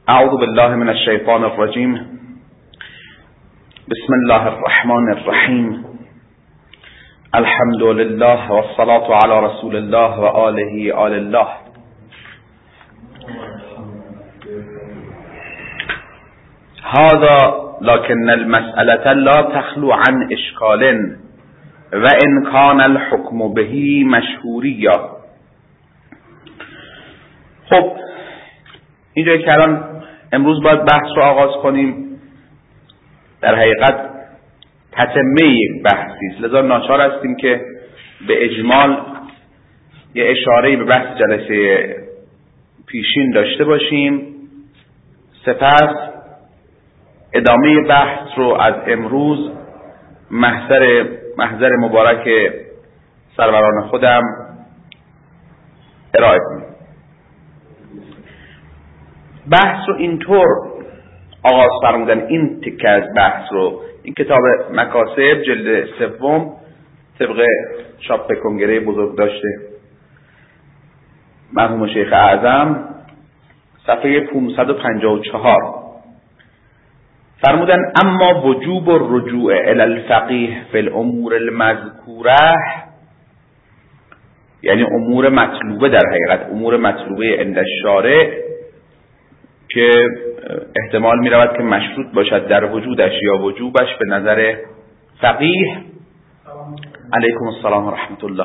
اعوذ بالله من الشیطان الرجیم. بسم الله الرحمن الرحیم. الحمد لله والصلاة على رسول الله و آله آل الله. هذا لكن المسألة لا تخلو عن اشکال و ان کان الحکم به مشهوریا. خب اینجا که الان امروز باید بحث رو آغاز کنیم، در حقیقت تتمه یک بحثی است، لذا ناچار هستیم که به اجمال یه اشاره‌ای به بحث جلسه پیشین داشته باشیم، سپس ادامه بحث رو از امروز محضر مبارک سروران خودم ارائه کنیم. بحث رو اینطور آغاز فرمودن، این تکه از بحث رو، این کتاب مکاسب جلد 3 طبق چاپ کنگره بزرگ داشته مرحوم شیخ اعظم، صفحه 554 فرمودن اما وجوب الرجوع الی الفقیه فی الامور المذکوره، یعنی امور مطلوبه، در حقیقت امور مطلوبه عند الشارع که احتمال می رود که مشروط باشد در وجودش یا وجوبش به نظر فقیه. علیکم السلام و رحمت الله.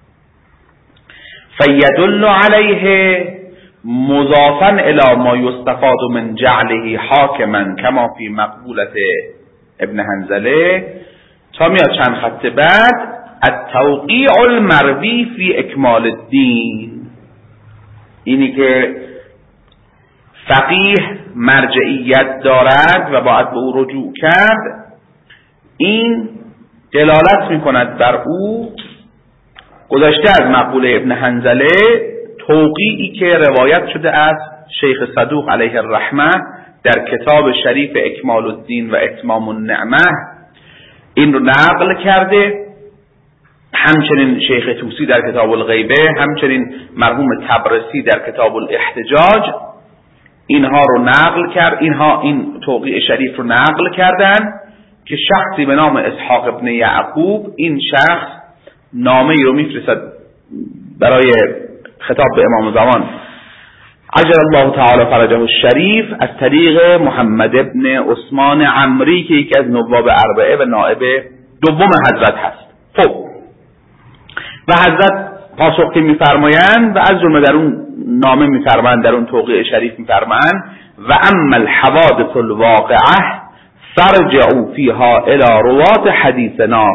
فیدل علیه مضافا الی ما یستفاد من جعله حاکما کما فی مقبولت ابن حنظله، تا میاد چند خط بعد التوقیع المروی فی اکمال الدین، اینی که فقیه مرجعیت دارد و باید به او رجوع کرد، این دلالت میکند بر او گذشته از مقوله ابن حنظله، توقیعی که روایت شده از شیخ صدوق علیه الرحمه در کتاب شریف اکمال الدین و اتمام النعمه این رو نقل کرده، همچنین شیخ طوسی در کتاب الغیبه، همچنین مرحوم طبرسی در کتاب الاحتجاج اینها رو نقل کرد، این توقیع شریف رو نقل کردن که شخصی به نام اسحاق ابن یعقوب، این شخص نامه رو میفرستد برای خطاب به امام زمان عجل الله تعالی فرجه الشریف از طریق محمد ابن عثمان عمری که یکی از نواب اربعه و نائب دوم حضرت هست. خب و حضرت پاسخ که میفرمایند و از جمله در اون نامه میفرمایند، در اون توقیع شریف میفرمایند و اما الحوادث الواقعه فرجعوا فيها الى روات حديثنا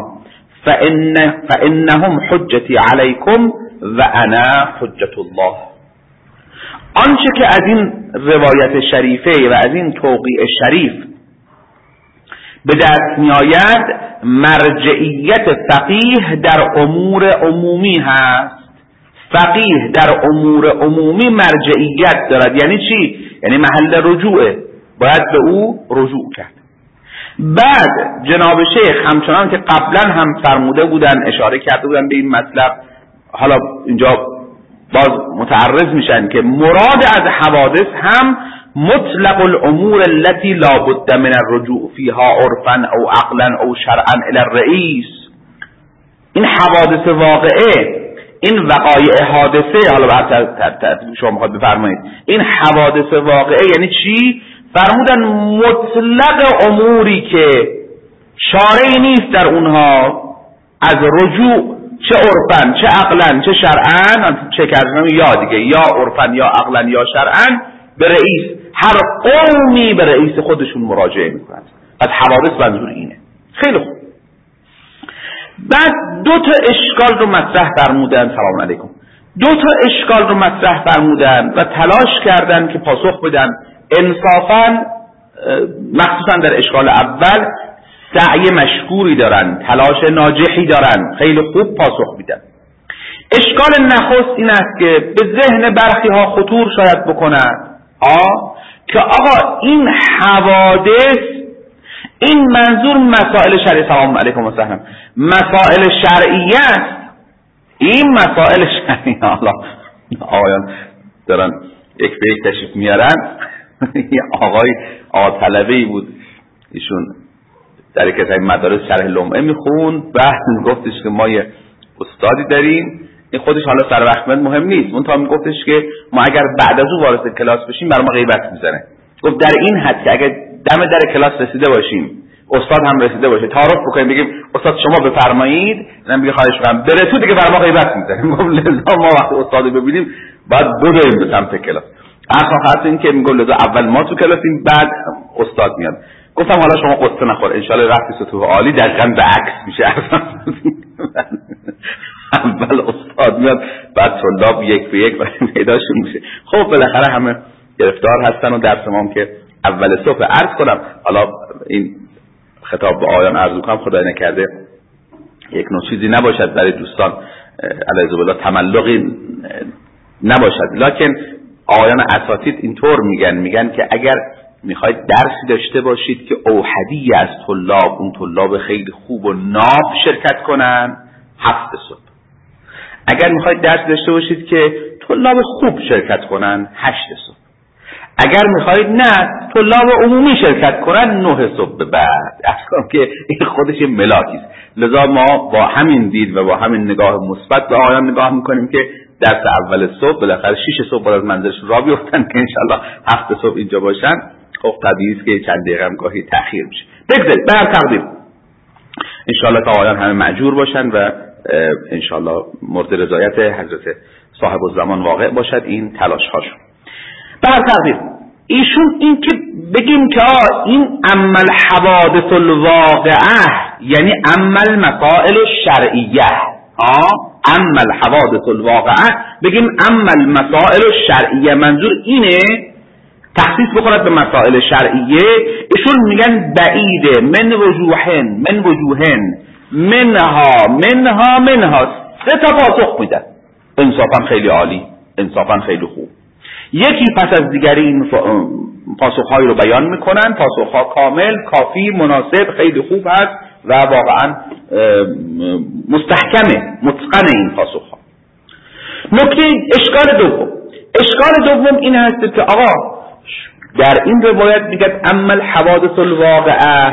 فانهم حجتي عليكم و انا حجت الله. آنچه که از این روایت شریفه و از این توقیع شریف به دست میآید مرجعیت فقیه در امور عمومی هست. فقیه در امور عمومی مرجعیت دارد. یعنی چی؟ یعنی محل رجوعه، باید به او رجوع کرد. بعد جناب شیخ همچنان که قبلا هم فرموده بودن، اشاره کرده بودن به این مطلب، حالا اینجا باز متعرض میشن که مراد از حوادث هم مطلق الامور التي لا بد من الرجوع فيها عرفا او عقلا او شرعا الى الرئیس. این حوادث واقعه، این وقایع حادثه، حالا بعد شما میخواد بفرمایید این حوادث واقعه یعنی چی؟ فرمودن مطلق اموری که شارعی نیست در اونها از رجوع، چه عرفن چه عقلن چه شرعن، چه کردن یا دیگه یا عرفن یا عقلن یا شرعن، به رئیس، هر قومی به رئیس خودشون مراجعه میکنند. از حوادث منظور اینه. خیلی خوب. بعد دو تا اشکال رو مطرح فرمودن، سلام علیکم، دو تا اشکال رو مطرح فرمودن و تلاش کردن که پاسخ بدن. انصافاً مخصوصا در اشکال اول سعی مشکوری دارن، تلاش ناجحی دارن، خیلی خوب پاسخ میدن. اشکال نخست این است که به ذهن برخی ها خطور شاید بکنن که آقا این حوادث، این منظور مسائل شرعی، سلام علیکم و سلام، مسائل شرعی است. این مسائل شرعی، حالا آقایان دارن یک به یک تشریف میارن، یه آقا طلبه‌ای بود، ایشون در کتاب مدارس شرح لمعه میخوند، بعد گفتش که ما یه استادی داریم، این خودش حالا سر وقت مهم نیست، اون تا میگفتش که ما اگر بعد از اون وارد کلاس بشیم برای ما غیبت میزنه. گفت در این حد که اگر دم در کلاس رسیده باشیم، استاد هم رسیده باشه، تعارف بکنیم بگیم استاد شما بفرمایید، من میگم خواهش می‌کنم بره تو دیگه برای ما غیبت میزنه. گفت لذا ما وقتی استاد ببینیم بعد بدویم به سمت کلاس. آخر این که میگم لذا اول ما تو کلاسیم بعد استاد میاد. گفتم حالا شما قصه نخور، ان شاءالله وقتی سطوح عالی دقیقاً به عکس میشه. اول استاد میاد بعد طلاب یک به یک پیداشون میشه. خب بالاخره همه گرفتار هستن و درس ما هم که اول صبح عرض کنم، حالا این خطاب به آیان عرض کنم خدای نکرده یک نوع چیزی نباشد برای دوستان علیه بالله تملقی نباشد، لکن آیان اساتید اینطور میگن که اگر میخواید درسی داشته باشید که اوحدی از طلاب، اون طلاب خیلی خوب و ناب شرکت کنن، 7 صبح. اگر میخواید درس داشته باشید که طلاب خوب شرکت کنن، 8 صبح. اگر میخواید نه طلاب عمومی شرکت کنن، 9 صبح به بعد. اصلا که این خودش ملاکی است. لذا ما با همین دید و با همین نگاه مثبت به آیان نگاه میکنیم که درس اول صبح بالاخره 6 صبح باید از منزلشون را بیفتن که انشالله 7 صبح اینجا باشن. خب طبیعی است که چند دقیقه هم گاهی تأخیر میشه. بگذارید به هر تقدیر انشالله تا آیان همه معجور باشن و انشالله مورد رضایت حضرت صاحب الزمان واقع باشد این تلاش هاشون. به هر تقدیر ایشون این که بگیم که این عمل حوادث الواقعه یعنی عمل مسائل شرعیه، عمل حوادث الواقعه بگیم عمل مسائل شرعیه، منظور اینه تخصیص بخورد به مسائل شرعیه. ایشون میگن بعیده من وجوهن منها 3 تا پاسخ میدن. انصافا خیلی عالی، انصافا خیلی خوب. یکی پس از دیگری این پاسخهایی رو بیان میکنن، پاسخها کامل، کافی، مناسب، خیلی خوب هست و واقعا مستحکمه، متقن این پاسخها. نکته اشکال دوم این هست که آقا در این روایت میگه اما الحوادث الواقعه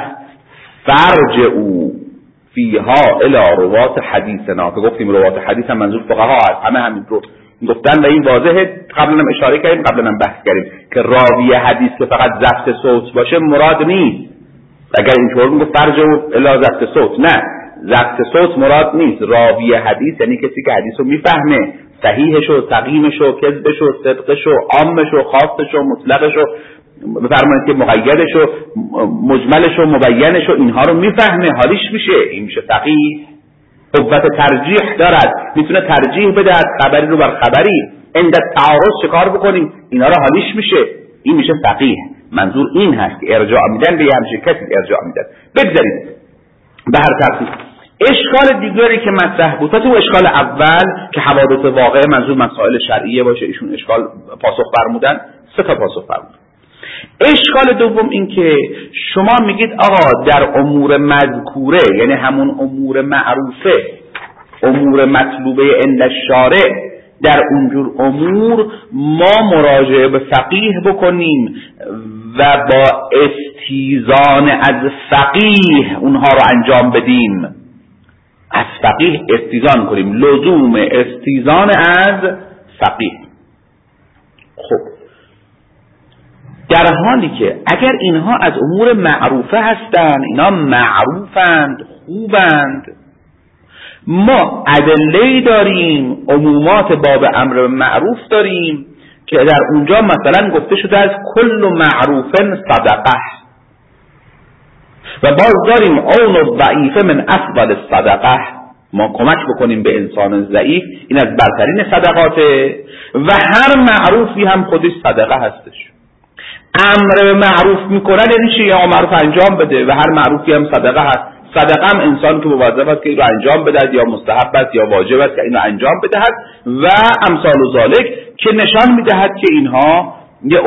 فرجعوا فیها الی روات حدیثنا، که گفتیم روات حدیث هم منظور فقها هست، همه همین رو گفتن و این واضحه. قبلا هم اشاره کردیم، قبلا هم بحث کردیم که راوی حدیث که فقط ضبط صوت باشه مراد نیست. اگر اینطور میگه فرجعوا الی ضبط صوت، نه، ضبط صوت مراد نیست. راوی حدیث یعنی کسی که حدیث رو میفهمه، صحیحش و سقیمش و کذبش و صدقش و عامش و خاصش و مطلقش و بفرمایید که مقیدش و مجملش و مبینش و اینها رو میفهمه، حالیش میشه، این میشه فقیه. قوت ترجیح دارد، میتونه ترجیح بده از خبری رو بر خبری، عند تعارض چکار بکنیم، اینا رو حالیش میشه، این میشه فقیه. منظور این هست که ارجاع میدن به همچین کسی ارجاع میدن. بگذارید به هر ترتیب اشکال دیگری که مطرح بود، تو اشکال اول که حوادث واقعه منظور مسائل شرعیه باشه، ایشون اشکال پاسخ فرمودن، 3 تا پاسخ فرمودن. اشکال دوم این که شما میگید آقا در امور مذکوره، یعنی همون امور معروفه، امور مطلوبه عند الشارع، در اونجور امور ما مراجعه به فقیه بکنیم و با استیزان از فقیه اونها رو انجام بدیم، از فقیه استیزان کنیم، لزوم استیزان از فقیه. خب در حالی که اگر اینها از امور معروفه هستند، اینا معروفند، خوبند، ما ادله‌ای داریم، عمومات باب امر معروف داریم که در اونجا مثلا گفته شده از کل معروف صدقه، و باز داریم اون الضعیف من افضل الصدقه، ما کمک بکنیم به انسان ضعیف، این از برترین صدقاته، و هر معروفی هم خودش صدقه هستش. امر به معروف میکنن یعنی چی؟ یا معروف انجام بده، و هر معروفی هم صدقه هست. صدقه هم انسان که موظف است که اینو انجام بده، یا مستحب است یا واجب است که اینو انجام بدهد و امثال و ذالک، که نشان میدهد که اینها یه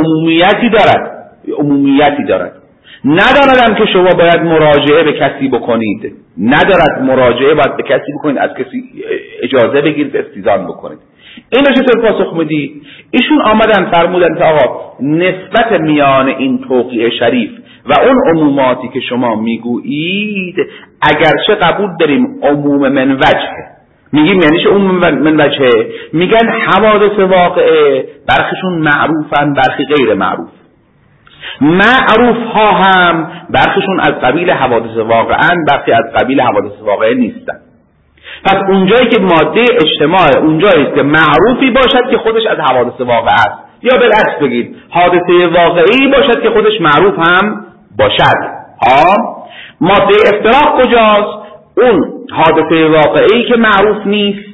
عمومیتی دارد. نداندم که شما باید مراجعه به کسی بکنید، ندارد مراجعه باید به کسی بکنید، از کسی اجازه بگیرید استیزان بکنید. این رو چطور پاسخ میدی؟ ایشون آمدن فرمودن که آقا نسبت میان این توقیع شریف و اون عموماتی که شما میگویید اگرچه قبول داریم عموم من وجهه، میگیم یعنی چه عموم من وجهه؟ میگن حوادث واقعه برخیشون معروفن برخی غیر معروف، معروف ها هم برخیشون از قبیل حوادث واقعن برخی از قبیل حوادث واقعه نیستن. پس اونجایی که ماده اجتماع اونجایی است که معروفی باشد که خودش از حوادث واقعه است، یا بالعکس بگید حادثه واقعی باشد که خودش معروف هم باشد. ماده افتراق کجاست؟ اون حادثه واقعی که معروف نیست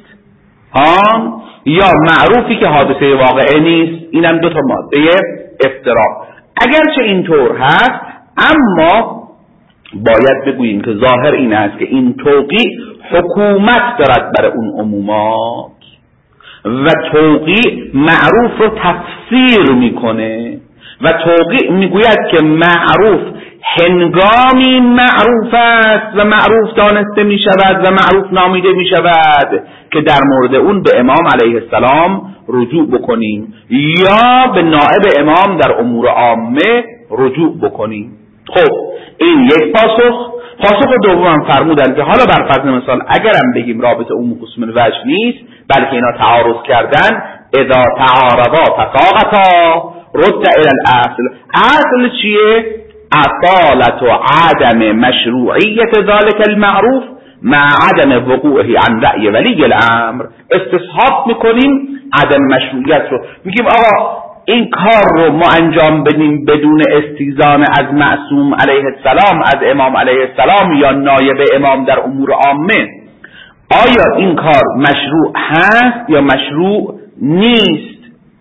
یا معروفی که حادثه واقعه نیست. اینم دو تا ماده افتراق. اگرچه اینطور هست اما باید بگوییم که ظاهر این است که این توقیع حکومت دارد بر اون عمومات و توقیع معروف رو تفسیر میکنه و توقیع میگوید که معروف هنگامی معروف است و معروف دانسته میشود و معروف نامیده میشود که در مورد اون به امام علیه السلام رجوع بکنیم یا به نائب امام در امور عامه رجوع بکنیم. خب این یک پاسخ. پاسخ دوم فرمودن که حالا بر فرض مثال اگرم بگیم رابطه عموم خصوص من وجه نیست بلکه اینا تعارض کردن، اذا تعارضا تساقطا رد الى الاصل. اصل چیه؟ اصالت و عدم مشروعیت ذلك المعروف مع عدم وقوعه عن رأی ولی الامر. استصحاب میکنیم عدم مشروعیت رو، میگیم آقا این کار رو ما انجام بدیم بدون استیزان از معصوم علیه السلام، از امام علیه السلام یا نایب امام در امور عامه، آیا این کار مشروع هست یا مشروع نیست؟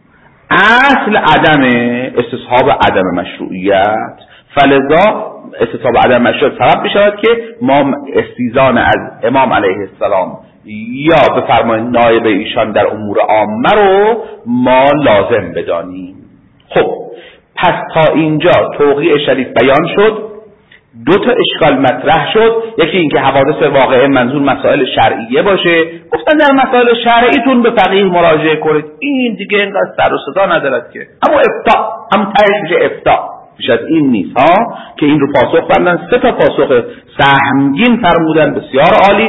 اصل عدم استصحاب عدم مشروعیت، فلذا استصحاب عدم مشروعیت سبب میشود که ما استیزان از امام علیه السلام یا به فرمان نایب ایشان در امور عامه رو ما لازم بدانیم. خب پس تا اینجا توقیع شریف بیان شد، دو تا اشکال مطرح شد. یکی اینکه حوادث واقعه منظور مسائل شرعیه باشه، گفتن در مسائل شرعیتون به فقیه مراجعه کنید، این دیگه اینقدر سر و صدا ندارد که، اما افتاء هم تهش میشه افتاء، بیش از این نیست که این رو پاسخ بردن. سه تا پاسخ سهمگین فرمودن، بسیار عالی.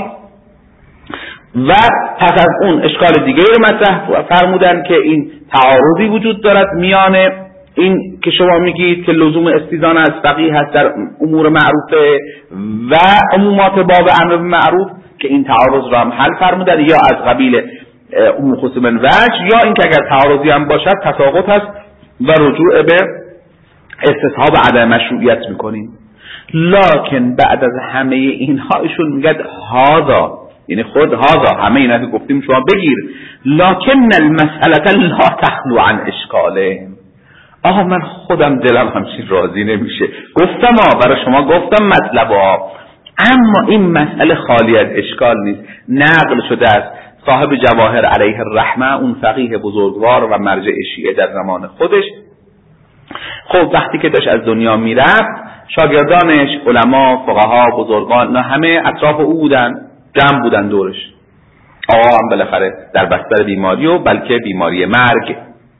و پس از اون اشکال دیگه رو مطرح فرمودن که این تعارضی وجود دارد میان این که شما میگید که لزوم استیزان از فقیه هست در امور معروفه و عمومات باب امر معروف، که این تعارض رو هم حل فرمودن، یا از قبیل عموم خصوص من وجه، یا این که اگر تعارضی هم باشد تساقط هست و رجوع به استصحاب عدم مشروعیت میکنیم. لکن بعد از همه اینها ایشون میگه هذا، یعنی خود هذا همه اینا که گفتیم شما بگیر، لکن المسئله لا تخلو عن اشکاله. آها من خودم دلم همچین راضی نمیشه، گفتم برای شما گفتم مطلب اما این مسئله خالی از اشکال نیست. نقل شده است صاحب جواهر علیه الرحمه، اون فقیه بزرگوار و مرجع شیعه در زمان خودش، خب وقتی که داشت از دنیا میرفت شاگردانش علما، فقها، بزرگان نه همه اطراف او بودن، جمع بودن دورش. آقا هم بالاخره در بستر بیماری و بلکه بیماری مرگ،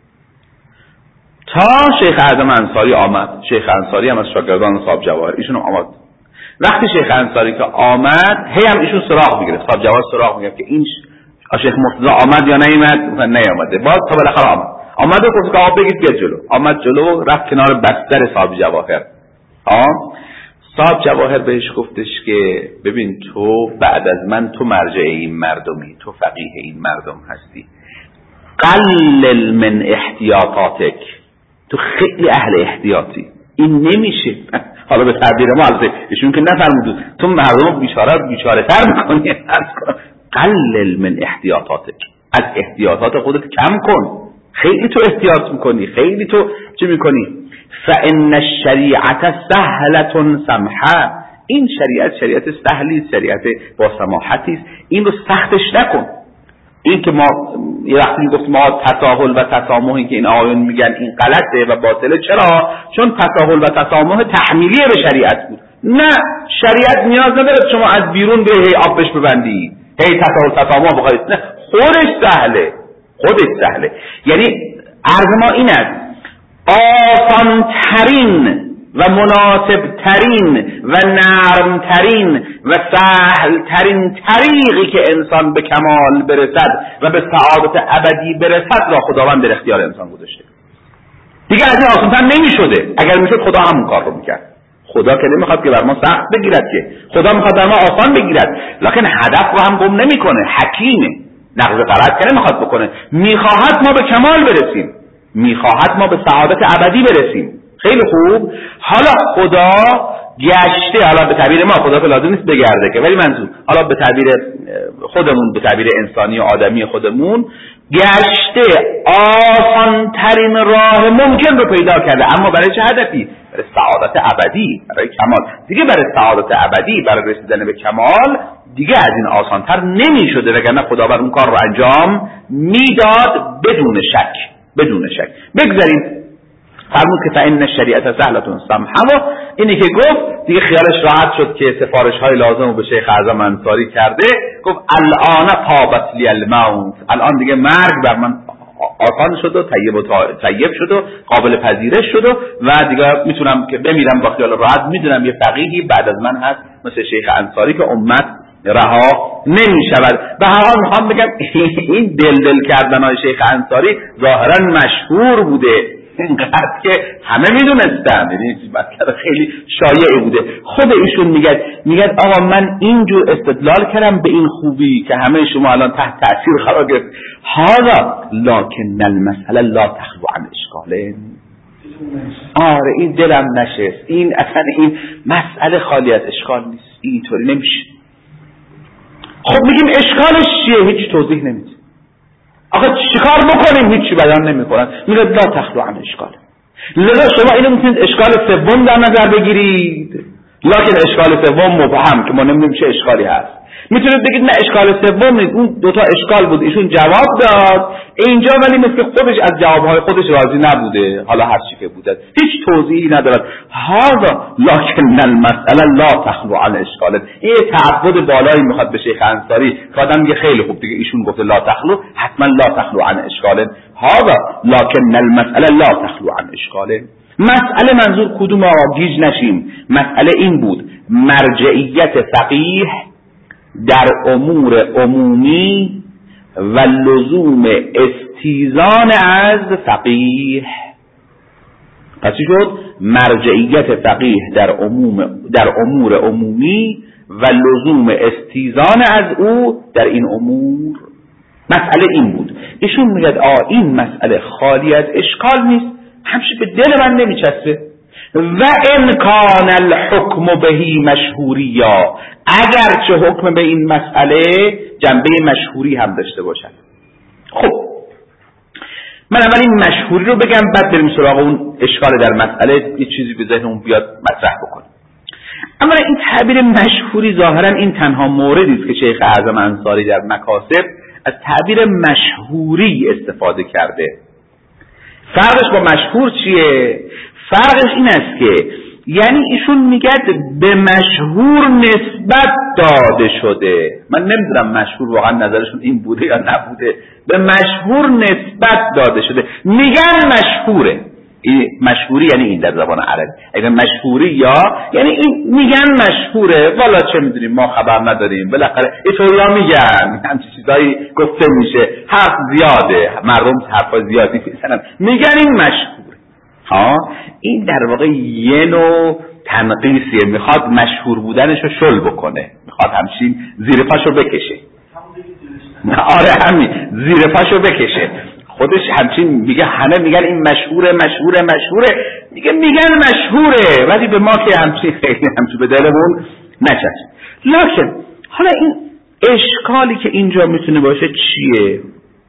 تا شیخ اعظم انصاری آمد. شیخ انصاری هم از شاگردان صاحب جواهر، ایشون آمد. وقتی شیخ انصاری که آمد هی هم ایشون سراغ میگرفت، صاحب جواهر سراغ میگرفت که این شیخ مرتضی آمد یا نیامد. نیامده. باز تا بالاخره آمد و گفت که آقا بگید بیا جلو. آمد جلو، رفت کنار بستر صاحب جواهر. صاحب جواهر بهش گفتش که ببین تو بعد از من تو مرجع این مردمی، تو فقیه این مردم هستی، قلل من احتیاطاتک، تو خیلی اهل احتیاطی، این نمیشه. حالا به تعبیر ما البته ایشون که نفرمود تو مردم بیچاره تر میکنی، قلل من احتیاطاتک، از احتیاطات خودت کم کن، خیلی تو احتیاط میکنی، خیلی تو چه میکنی. فان الشریعه سهله سمحه، این شریعت سهلی، شریعت با سماحتی است، این رو سختش نکن. این که ما یه وقتی میگفتیم ما تساهل و تسامحی که این آقایون میگن این غلطه و باطله، چرا؟ چون تساهل و تسامح تحمیلی به شریعت بود، نه، شریعت نیاز نداره شما از بیرون به هی آبش ببندی، هی تسامح بخواید. نه، خودش سهله. یعنی عرض ما این است، آسانترین و مناسبترین و نرمترین و سهلترین طریقی که انسان به کمال برسد و به سعادت ابدی برسد را خداوند در اختیار انسان گذاشته. دیگه از این آسانتر نمیشده. اگر میشد خدا همون کار رو میکرد. خدا که نمیخواد که بر ما سخت بگیرد، که خدا میخواد بر ما آسان بگیرد، لکن هدف رو هم گم نمیکنه. حکیمه، نقض غرض که نمیخواد بکنه. میخواهد ما به کمال برسیم، میخواهد ما به سعادت ابدی برسیم. خیلی خوب. حالا خدا گشته، حالا به تعبیر ما، خدا که لازم نیست بگرده که، ولی منظور حالا به تعبیر خودمون، به تعبیر انسانی و آدمی خودمون، گشته آسانترین راه ممکن رو پیدا کرده. اما برای چه هدفی؟ برای سعادت ابدی، برای کمال. دیگه برای سعادت ابدی، برای رسیدن به کمال دیگه از این آسانتر نمیشده، وگرنه خداوند اون کار رو انجام میداد بدون شک. بگذاریم. فرمود که فإن الشریعة سهلة سمحة، اینی که گفت دیگه خیالش راحت شد که سفارش‌های لازم رو به شیخ اعظم انصاری کرده. گفت الان طابت لی الموت، الان دیگه مرگ بر من آسان شد و طیب شد و قابل پذیرش شد و دیگه میتونم که بمیرم با خیال راحت. میدونم یه فقیهی بعد از من هست مثل شیخ انصاری که امت رها نمی شود. به هر حال میخوام بگم این دل کردنهای شیخ انصاری ظاهرا مشهور بوده، اینقدر که همه میدونستن، یعنی مطلب خیلی شایع بوده. خود ایشون میگه آقا من اینجور استدلال کردم به این خوبی که همه شما الان تحت تاثیر قرار گرفت. حالا لکن المسئله لا تخلو عن اشکاله. آره این دلم نشست، این اصلا این مسئله خالی از اشکال نیست، اینطوری نمیشه. خب میگیم اشکالش چیه؟ هیچ توضیح نمیده. آخه چیکار بکنیم؟ هیچی بیان نمیکنن. میگه لا تخلو عن اشکال. لذا شما اینو میتونید اشکال سوم در نظر بگیرید، لکن اشکال سوم مبهم که ما نمیدونیم چه اشکالی هست. میتونید بگید نه اشکال سوم نیست، اون دوتا اشکال بود، ایشون جواب داد اینجا، ولی مثل خودش از جوابهای خودش راضی نبوده، حالا هر چی که بوده هیچ توضیحی ندارد. هذا لکن المسئله لا تخلو عن اشکال. این تعبد بالایی میخواد به شیخ انصاری که آدم میگه خیلی خوب دیگه ایشون گفته لا تخلو، حتما لا تخلو عن اشکال. هذا لکن المسئله لا تخلو عن اشکال. مسئله منظور کدوم؟ آقا گیج نشیم. مسئله این بود مرجعیت فقیه در امور عمومی و لزوم استیزان از فقیه. پس چی شد؟ مرجعیت فقیه در امور عمومی و لزوم استیزان از او در این امور. مسئله این بود. ایشون میگه این مسئله خالی از اشکال نیست، همشه به دل من نمیچسبه. و ان کان الحکم بهی مشهوریا، اگرچه حکم به این مسئله جنبه مشهوری هم داشته باشد. خب من اول این مشهوری رو بگم، بعد بریم سراغ اون اشکال در مسئله، یه چیزی به ذهنمون بیاد مطرح بکنیم. اما این تعبیر مشهوری ظاهرا این تنها موردی است که شیخ اعظم انصاری در مکاسب از تعبیر مشهوری استفاده کرده. فرقش با مشهور چیه؟ فرقش این است که یعنی ایشون میگه به مشهور نسبت داده شده. من نمیدونم مشهور واقعا نظرشون این بوده یا نبوده. به مشهور نسبت داده شده، میگن مشهوره. این مشهوری یعنی این در زبان عربی. اگر مشهوری یا یعنی این میگن مشهوره، والا چه میدونیم، ما خبر نداریم، بالاخره اینطوریا میگن، همچین چیزایی گفته میشه، حرف زیاده، مردم حرفا زیادی میزنن، میگن این مشهوره. این در واقع یه نوع تنقیصیه، میخواد مشهور بودنش رو شل بکنه، میخواد همچین زیر پاشو بکشه. آره همین زیر پاشو بکشه. خودش همچین میگه، همه میگن این مشهوره، میگه میگن مشهوره، ولی به ما که همچین خیلی همچین به دلمون نچسب. لکن حالا این اشکالی که اینجا میتونه باشه چیه؟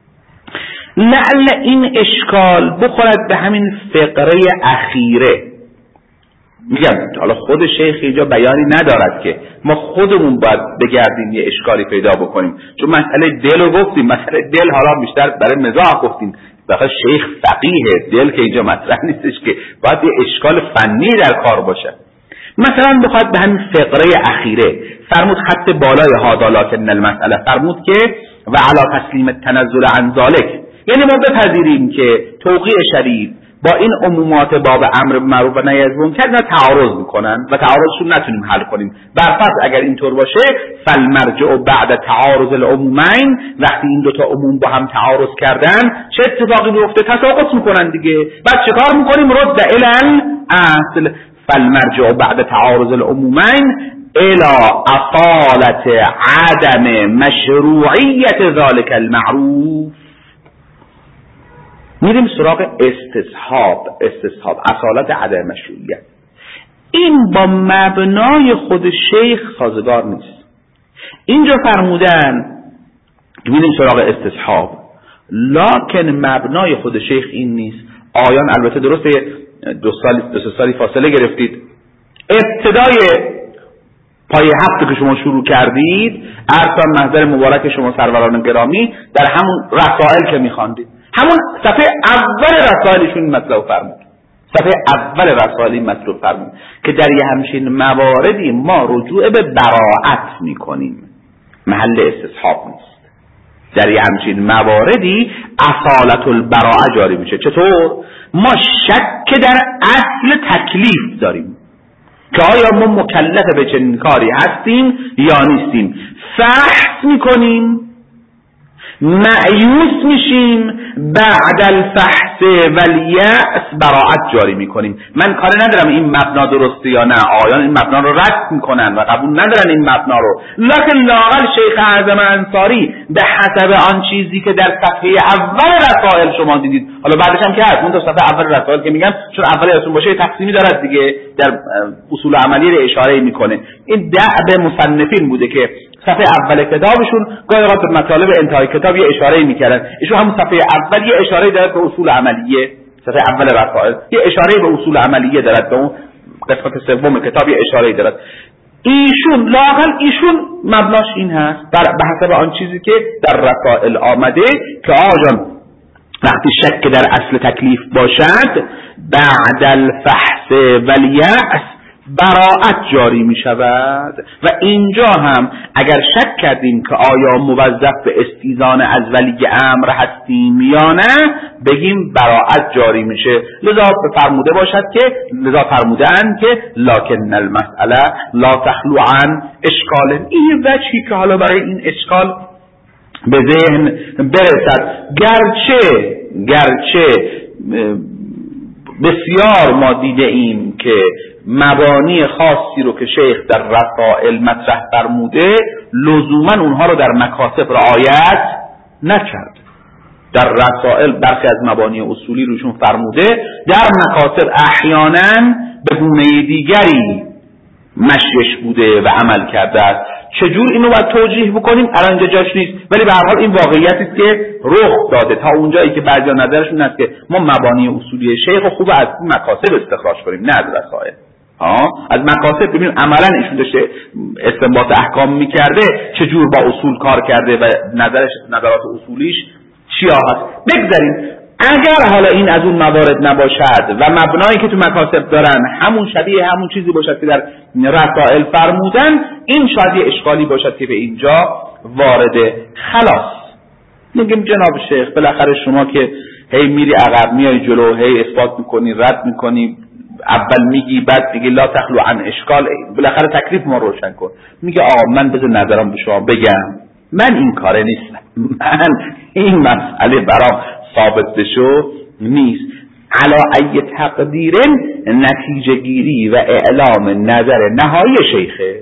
لعل این اشکال بخورد به همین فقره اخیره. میگم حالا خود شیخ اینجا بیانی ندارد که ما خودمون باید بگردیم یه اشکالی پیدا بکنیم، چون مسئله دل رو گفتیم، مسئله دل حالا بیشتر برای مزاح گفتیم، بخاطر شیخ فقیه، دل که اینجا مطرح نیستش که باید یه اشکال فنی در کار باشه. مثلا بخواد به همین فقره اخیره فرمود خط بالای هذا لکن المسئله، فرمود که و علی تسلیم التنزل عن ذلک، یعنی ما بپذیریم که توقیع شریف با این عمومات باب امر معروف و نهی از منکر تعارض میکنن و تعارضشون نتونیم حل کنیم. برفرض اگر اینطور باشه فالمرجع بعد تعارض العمومین، وقتی این دوتا عموم با هم تعارض کردن چه اتفاقی میفته؟ تساقط میکنن دیگه. بعد چه کار میکنیم؟ رد الی الاصل. فالمرجع بعد تعارض العمومین الى اصالت عدم مشروعیت ذلك المعروف. میریم سراغ استصحاب اصالت عدم مشروعیت. این با مبنای خود شیخ سازگار نیست. اینجا فرمودن میریم سراغ استصحاب، لکن مبنای خود شیخ این نیست. آیان البته درسته 2 سالی فاصله گرفتید، ابتدای پای هفته که شما شروع کردید ارسال محضر مبارک شما سروران گرامی در همون رسائل که میخواندید، همون صفحه اول رسائلشون مطلب فرمود، صفحه اول رسائل مطلب فرمود که در یه همچین مواردی ما رجوع به براءت میکنیم، محل استصحاب نیست. در یه همچین مواردی اصالت البراءه جاری میشه. چطور؟ ما شک در اصل تکلیف داریم که آیا ما مکلف به چنین کاری هستیم یا نیستیم، فحص میکنیم، مأیوس میشیم، بعد الفحص والیأس براءت جاری میکنیم. من کار ندارم این مبنا درسته یا نه، آیان این مبنا رو رد میکنن و قبول ندارن این مبنا رو، لکن لااقل شیخ اعظم انصاری به حسب آن چیزی که در صفحه اول رسائل شما دیدید، حالا بعدش هم که هست، اون صفحه اول رسائل که میگم چون اول یادتون باشه تقسیمی دارد دیگه، در اصول عملی رو اشاره میکنه. این دأب مصنفین بوده که صفحه اول کتابشون گاهی اوقات به مطالب انتهای کتاب یه اشاره میکردن، ایشون همون صفحه اول یه اشاره دارد به اصول عملیه، صفحه اول رسائل یه اشاره به اصول عملیه دارد، به اون قسمت سوم کتاب یه اشاره دارد. ایشون لااقل ایشون مبناش این هست به حسب آن چیزی که در رسائل آمده که آجان وقتی شک در اصل تکلیف باشد بعد الفحص والیأس براءت جاری می شود. و اینجا هم اگر شک کردیم که آیا موظف به استیذان از ولی امر هستیم یا نه، بگیم براءت جاری میشه. لذا فرموده باشد که لذا فرمودن که لکن المسئله لا تخلو عن اشکال. این وجهی که حالا برای این اشکال به ذهن برسد، گرچه بسیار ما دیده ایم که مبانی خاصی رو که شیخ در رسائل مطرح فرموده لزوما اونها رو در مکاتب رعایت نکرد. در رسائل برخی از مبانی اصولی روشون فرموده، در مکاتب احیانا به گونه دیگری مشیش بوده و عمل کرده است. چجور اینو باید توجیه بکنیم الان اینجا جاش نیست، ولی به هر حال این واقعیتی است که رخ داده. تا اونجایی که بعضیا نظرشون هست که ما مبانی اصولی شیخ خوبه از مکاتب استخراج کنیم، نه از رسائل. از مکاتب ببینیم عملا ایشون داشته استنباط احکام میکرده، چجور با اصول کار کرده و نظرات اصولیش چیا هست. بگذاریم اگر حالا این از اون موارد نباشد و مبنایی که تو مکاتب دارن همون شبیه همون چیزی باشد که در رسائل فرمودن، این شاید یه اشکالی باشد که به اینجا وارده. خلاص میگیم جناب شیخ بالاخره شما که هی میری عقب میای جلو، هی اثبات میکنی رد میکنی، اول میگی بعد میگی لا تخلو عن اشکال، بالاخره تکلیف ما روشن کن. میگه آقا من بذار نظرم به شما بگم، من این کاره نیستم، من این مسئله برام ثابت بشو نیست. علا ای تقدیر نتیجه گیری و اعلام نظر نهایی شیخه.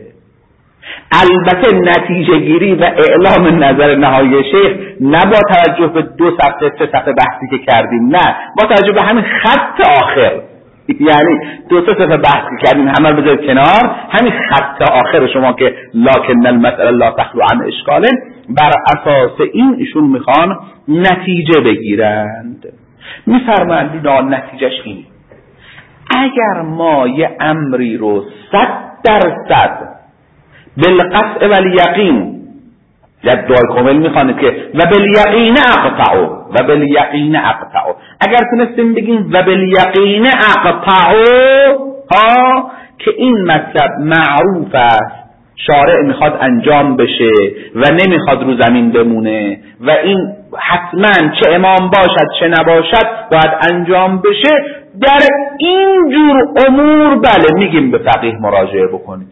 البته نتیجه گیری و اعلام نظر نهایی شیخ نه با توجه به 2 صفحه 3 صفحه بحثی که کردیم، نه با توجه به همین خط آخر، یعنی 2 صفحه بحث کردیم همه رو بذارید کنار، همین خط آخر شما که لکن المسئله لا تخلو عن اشکال، بر اساس این ایشون میخوان نتیجه بگیرند. میفرمایند نتیجهش اینه اگر ما یه امری رو 100% بالقطع والیقین در دعای کامل میخوانید که و بالیقین اقطعوا، اگر تونستیم بگیم و بالیقین اقطعوا که این مطلب معروف است، شارع میخواد انجام بشه و نمیخواد رو زمین بمونه و این حتما چه امام باشد چه نباشد باید انجام بشه، در این جور امور بله میگیم به فقیه مراجعه بکنید،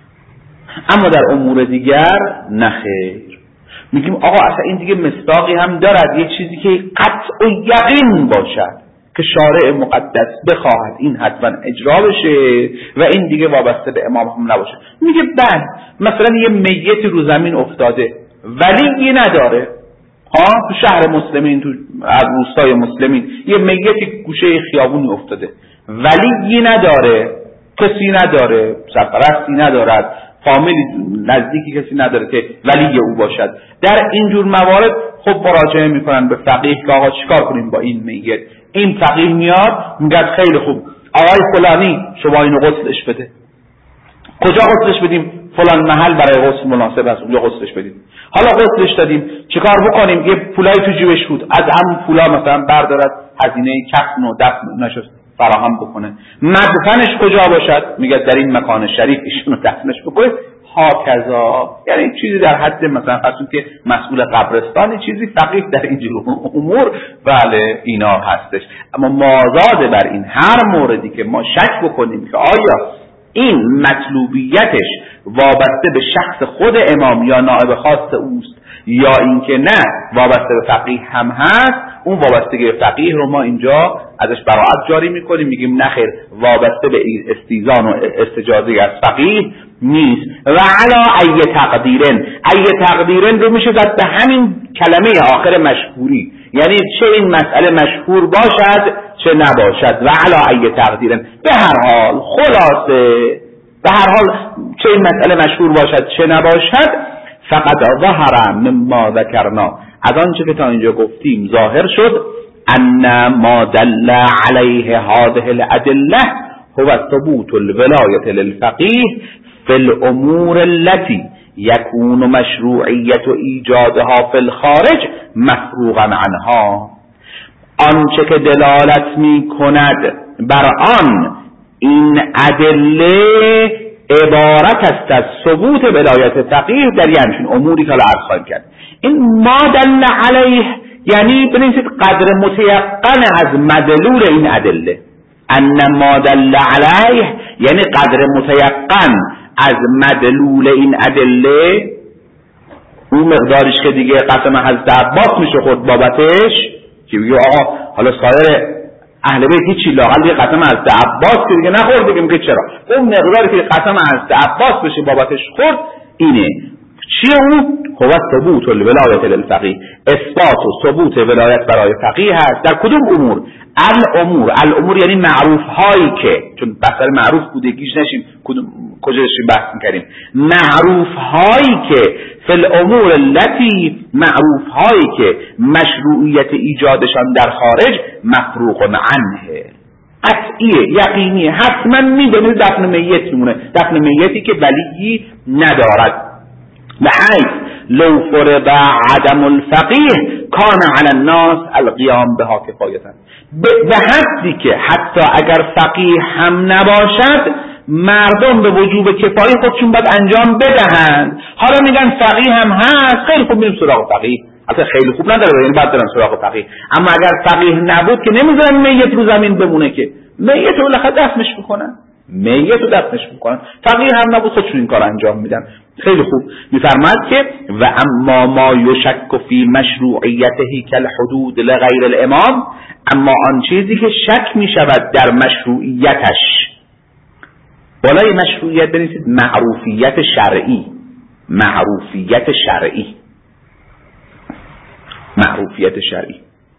اما در امور دیگر نخیر. میگیم آقا اصلا این دیگه مصداقی هم دارد، یه چیزی که قطع و یقین باشد که شارع مقدس بخواهد این حتما اجرا بشه و این دیگه وابسته به امام هم نباشه. میگه بله، مثلا یه میت رو زمین افتاده ولی نداره، تو شهر مسلمین، تو روستای مسلمین یه میت گوشه خیابونی افتاده ولی نداره، کسی نداره، سرپرستی ندارد، فامیلی نزدیکی کسی نداره که ولی او باشد. در اینجور موارد خب مراجعه میکنن به فقیه که آقا چیکار کنیم با این میت. این فقیه میاد میگه خیلی خوب آقای فلانی شما اینو غسلش بده. کجا غسلش بدیم؟ فلان محل برای غسل مناسب است، اونجا غسلش بدیم. حالا غسلش دادیم چیکار بکنیم؟ یه پولای تو جیبش بود، از همون پولا مثلا بردارد هزینه کفن و دفن نشد فراهم بکنه. مدفنش کجا باشد؟ میگه در این مکان شریف ایشونو دفنش بکنه. هاکذا، یعنی چیزی در حد مثلا فرض که مسئول قبرستان، چیزی فقیه در این جور امور بله اینا هستش. اما مازاد بر این هر موردی که ما شک بکنیم که آیا این مطلوبیتش وابسته به شخص خود امام یا نائب خاص اوست یا اینکه نه وابسته به فقیه هم هست، اون وابستگی به فقیه رو ما اینجا ازش براءت جاری میکنیم، میگیم نخیر وابسته به استیزان و استجازه از فقیه نیست. و علا ای تقدیرن رو میشه زد به همین کلمه آخر مشهوری، یعنی چه این مسئله مشهور باشد چه نباشد. و علا ای تقدیرن، به هر حال خلاصه به هر حال چه این مسئله مشهور باشد چه نباشد. فقط ظهر مما ذکرنا، از آنچه که تا اینجا گفتیم ظاهر شد، ان ما دل علیه هذه الادله هو ثبوت الولایت للفقیه فی الامور التي یکون مشروعیت ایجادها فی الخارج مفروغا عنها. آنچه که دلالت می کند بر آن این ادله عبارت است از ثبوت ولایت فقیه در همچین اموری که عرض خواهیم کرد. این ما دل علیه یعنی بنویسید قدر متیقن از مدلول این ادله. ان ما دل علیه یعنی قدر متیقن از مدلول این ادله، اون مقدارش که دیگه قسم حضرت عباس میشه خود بابتش، که بگه آقا حالا سایر اهل بیت هیچی لااقل دیگه قسم حضرت عباس که دیگه نخورد، دیگه میگه چرا اون مقداری که قسم حضرت عباس بشه بابتش خورد اینه. چیه اون؟ هو ثبوت الولایت للفقیه، اثبات و ثبوت ولایت برای فقیه هست. در کدوم امور؟ الامور یعنی معروف هایی که، چون بحث معروف بوده گیج نشیم کجا داشتیم بحث میکردیم، معروف هایی که فی الامور التي، معروف هایی که مشروعیت ایجادشان در خارج مفروغ عنه، قطعیه، یقینیه، حتما میدونه دفن میت میمونه، دفن میتی که ولی ندارد. بحيث لو فرض عدم الفقيه كان على الناس القيام بها كفاية، به حدی که حتی اگر فقیه هم نباشد مردم به وجوب کفایه خودشون باید انجام بدهند. حالا میگن فقیه هم هست، خیلی خوب میریم سراغ فقیه، البته خیلی خوب نداره یعنی باید برن سراغ فقیه، اما اگر فقیه نبود که نمیذارن میت رو زمین بمونه، که میت رو لخت دفنش میکنن، میت رو دفنش میکنن، فقیه هم نبود خودشون این کار انجام میدن. خیلی خوب میفرماد که و اما ما یشک فی مشروعیته کالحدود لغیر الامام، اما آن چیزی که شک میشود در مشروعیتش، بالای مشروعیت بنویسید معروفیت شرعی، معروفیت شرعی، معروفیت شرعی.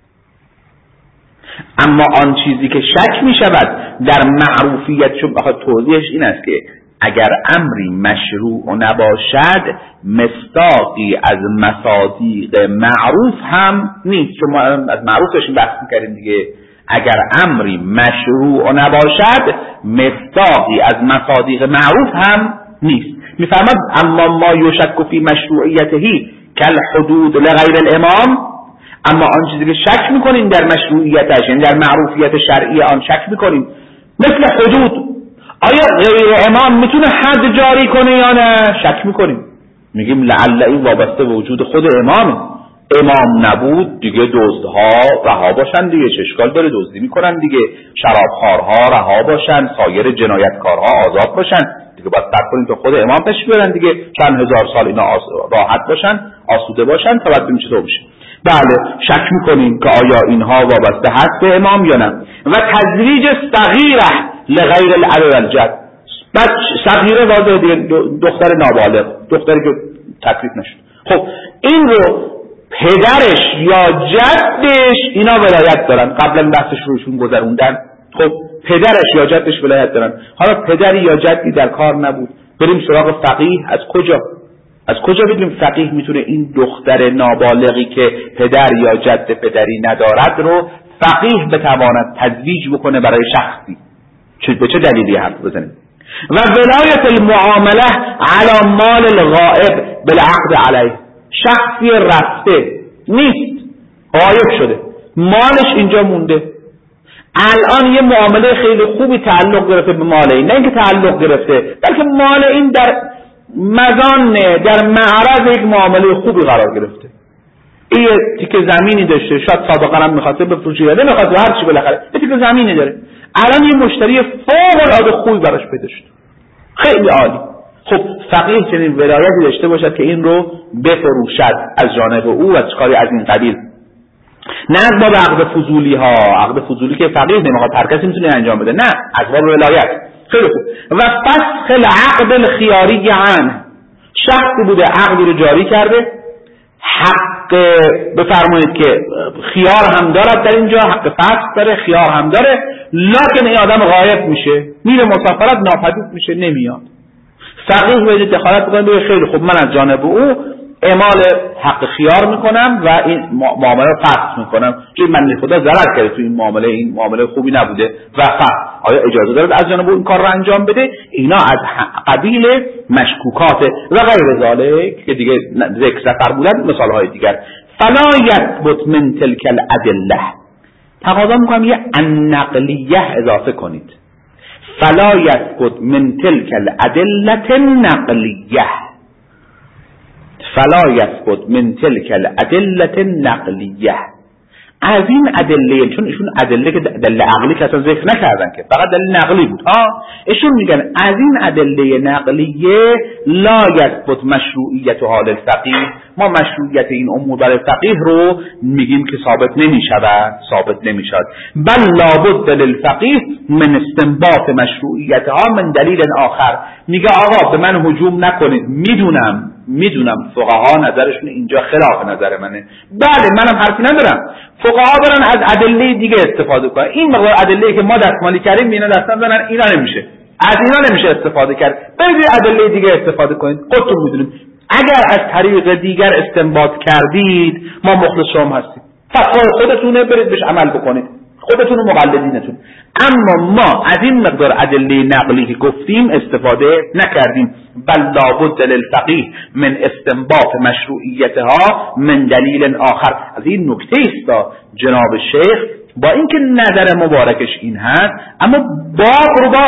اما آن چیزی که شک می شود در معروفیت، چون بخواد توضیحش این است که اگر امری مشروع نباشد مصداقی از مصادیق معروف هم نیست، چون ما از معروف داشتیم بحث می‌کردیم دیگه. اگر امری مشروع نباشد مصداقی از مصادیق معروف هم نیست. میفرماد اما ما یشک فی مشروعیته کالحدود لغیر الامام، اما آن چیزی که شک میکنیم در مشروعیتش، یعنی در معروفیت شرعی آن شک میکنیم، مثل حدود، آیا غیر امام میتونه حد جاری کنه یا نه؟ شک میکنیم، میگیم لعل این وابسته به وجود خود امامه. امام نبود دیگه دزدها رها باشن دیگه، چه اشکال داره دزدی میکنن دیگه، شرابخوارها رها باشن، سایر جنایتکارها آزاد باشن دیگه. باید صبر کنیم تا خود امام تشریف بیارن دیگه، چند هزار سال اینا راحت باشن، آسوده باشن تا بعد ببینیم چطور میشه. بله شک میکنیم که آیا اینها وابسته هست به امام یا نه. و تزویج صغیره لغیر الاب والجد، بعد صغیره واضحه دیگه، دختر نابالغ، دختری که تکلیف نشد. خب این رو پدرش یا جدش اینا ولایت دارن، قبلا بحثش روشون گذروندن. خب پدرش یا جدش ولایت دارن. حالا پدری یا جدی در کار نبود، بریم سراغ فقیه. از کجا بدونیم فقیه میتونه این دختر نابالغی که پدر یا جد پدری ندارد رو فقیه بتواند تزویج بکنه برای شخصی؟ به چه دلیلی حرف بزنیم؟ و ولایت المعامله علی مال الغائب بالعقد علیه، شخصی رفته نیست، غایب شده، مالش اینجا مونده، الان یه معامله خیلی خوبی تعلق گرفته به مال این، نه اینکه تعلق گرفته بلکه مال این در مزانه، در معرض یک معامله خوبی قرار گرفته. این تیکه زمینی داشته، شاید سابقا هم می‌خواسته بفروشه یا نمی‌خواسته، هر چی بالاخره یه تیکه زمینی داره، الان یه مشتری فوق‌العاده خوبی براش پیدا شد، خیلی عالی. خب فقیه چنین ولایتی داشته باشد که این رو بفروشد از جانب او و چیکاری از این قبیل، نه از باب عقد فضولی ها، عقد فضولی که فقیه نمیخواد هر کسی میتونه انجام بده، نه از باب ولایت. خیلی خوب. و فسخ العقد الخیاری عنه، شخصی بوده عقدی رو جاری کرده، حق بفرمایید که خیار هم دارد در اینجا، حق فسخ داره، خیار هم داره، لکن این آدم غایب میشه، میره مسافرت، ناپدید میشه، نمیاد. فقیه باید دخالت بکنه بگه خیلی خوب من از جانب او اعمال حق خیار میکنم و این معامله رو فسخ میکنم، چون من خدا ضرر کرده تو این معامله خوبی نبوده و فسخ. آیا اجازه داره از جانب او این کار رو انجام بده؟ اینا از قبیل مشکوکات و غیر ذالک که دیگه ذکر سفر بودن، مثال های دیگر. فلا یثبت من تلک الادله، تقاضا میکنم یه النقلیه اضافه کنید، فلا یثبت من تلک الادله النقلیه، فلا یثبت من تلک الادله النقلیه، از این ادله، چون ایشون ادله که دلیل عقلی که اصلا ذکر نکردن که فقط دلیل نقلی بود، ایشون میگن از این ادله نقلیه لا یثبت مشروعیت حال الفقیه، ما مشروعیت این امور برای فقیه رو میگیم که ثابت نمیشد، بل لابد للفقیه من استنباط مشروعیتها من دلیل آخر. میگه آقا به من هجوم نکنید، میدونم فقها نظرشون اینجا خلاف نظر منه، بله منم حرفی ندارم، فقها برن از ادله دیگه استفاده کنن، این مقدار ادله که ما دستمالی کردیم اینا دست نزنن، اینا نمیشه، از اینا نمیشه استفاده کرد، برید ادله دیگه استفاده کنید. خودتون میدونید اگر از طریق دیگر استنباط کردید ما مخلص شما هستیم، فتوای خودتونه، برید بهش عمل بکنید، خودتون و مقلدینتون. اما ما از این مقدار ادله نقلی که گفتیم استفاده نکردیم، بل لابد للفقیه من استنباط مشروعیتها من دلیل آخر. از این نکته است جناب شیخ با اینکه نظر مبارکش این هست اما باب رو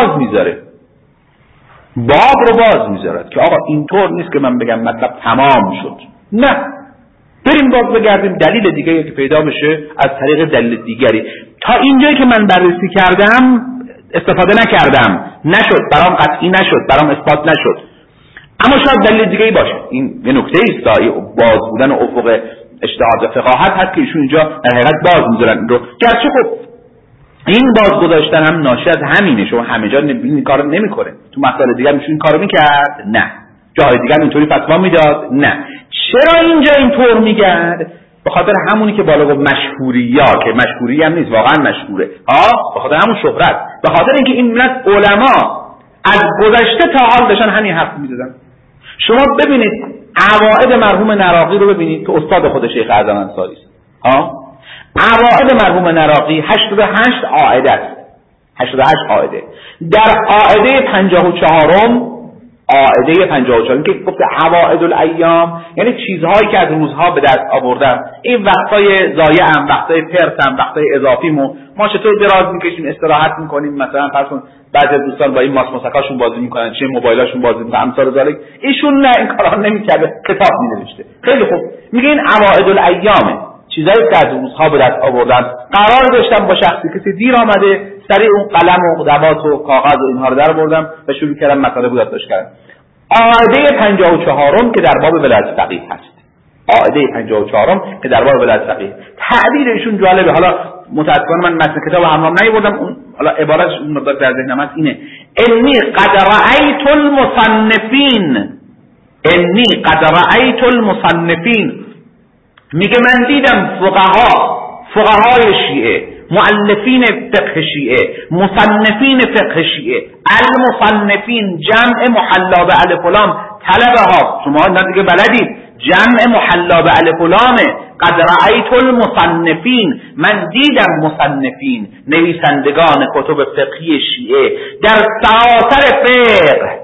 باز میذارد که آقا اینطور نیست که من بگم مطلب تمام شد، نه، بریم باز بگردیم دلیل دیگری که پیدا بشه از طریق دلیل دیگری. تا اینجایی که من بررسی کردم استفاده نکردم، نشد برام، قطعی نشد برام، اثبات نشد، اما شاید دلیل دیگری باشه. این یه نکته است، باز بودن افق اجتهاد فقاهت هست که ایشون اینجا در حقیقت باز میذارن رو، گرچه خب این باز گذاشتن هم ناشی از همینه، شما همه جا این کارو نمیکنه، تو مسائل دیگه میشون این کارو میکرد، نه جای دیگه اینطوری فتوا میداد، نه. چرا اینجا اینطور میگرد؟ به خاطر همونی که بالا گفت مشهوریا، که مشهوری هم نیست، واقعا مشهوره، به خاطر همون شهرت، به خاطر اینکه این ملت علما از گذشته تا حال داشتن همین حرف میزدن. شما ببینید عوائد مرحوم نراقی رو ببینید که استاد خود شیخ اعظم انصاری است، عوائد مرحوم نراقی 88 عائده است، 88 عائده. در عائده 54م قاعده 54 که گفت عوائد الایام یعنی چیزهایی که از روزها به دست آوردم. این وقتای ضایعم، وقتای پرتم، وقتای اضافیمو ما چطور دراز میکشیم، استراحت میکنیم. مثلا فرض کن بعضی دوستان با این ماسموسکاشون بازی میکنن، چه موبایلاشون بازی میکنن، امثال ذالک. ایشون نه، این کارا نمیکرده، کتاب مینوشته. خیلی خوب، میگه این عوائد الایامه، چیزایی که از روزها به دست آوردن. قرار داشتم با شخصی کسی دیر آمده، سریع اون قلم و دوات و کاغذ و اینها رو در آوردم و شروع کردم مطالب یادداشت کردم. قاعده 54 که در باب ولایت فقیه هست. قاعده 54 که در باب ولایت فقیه. تعبیرشون جالبه. حالا متأسفانه من متن کتاب همراه نیاوردم، اون حالا عبارتش اون مقدار در ذهنم هست. اینه: انی قد رأیت المصنفین، انی قد رأیت المصنفین. میگه من دیدم فقهای شیعه، مؤلفین فقه شیعه، مصنفین فقه شیعه. المصنفین جمع محلا به الف و لام، طلبه ها، شما دیگه بلدید، جمع محلا به الف و لامه. قد رأیت المصنفین، من دیدم مصنفین، نویسندگان کتب فقهی شیعه در سراسر فقه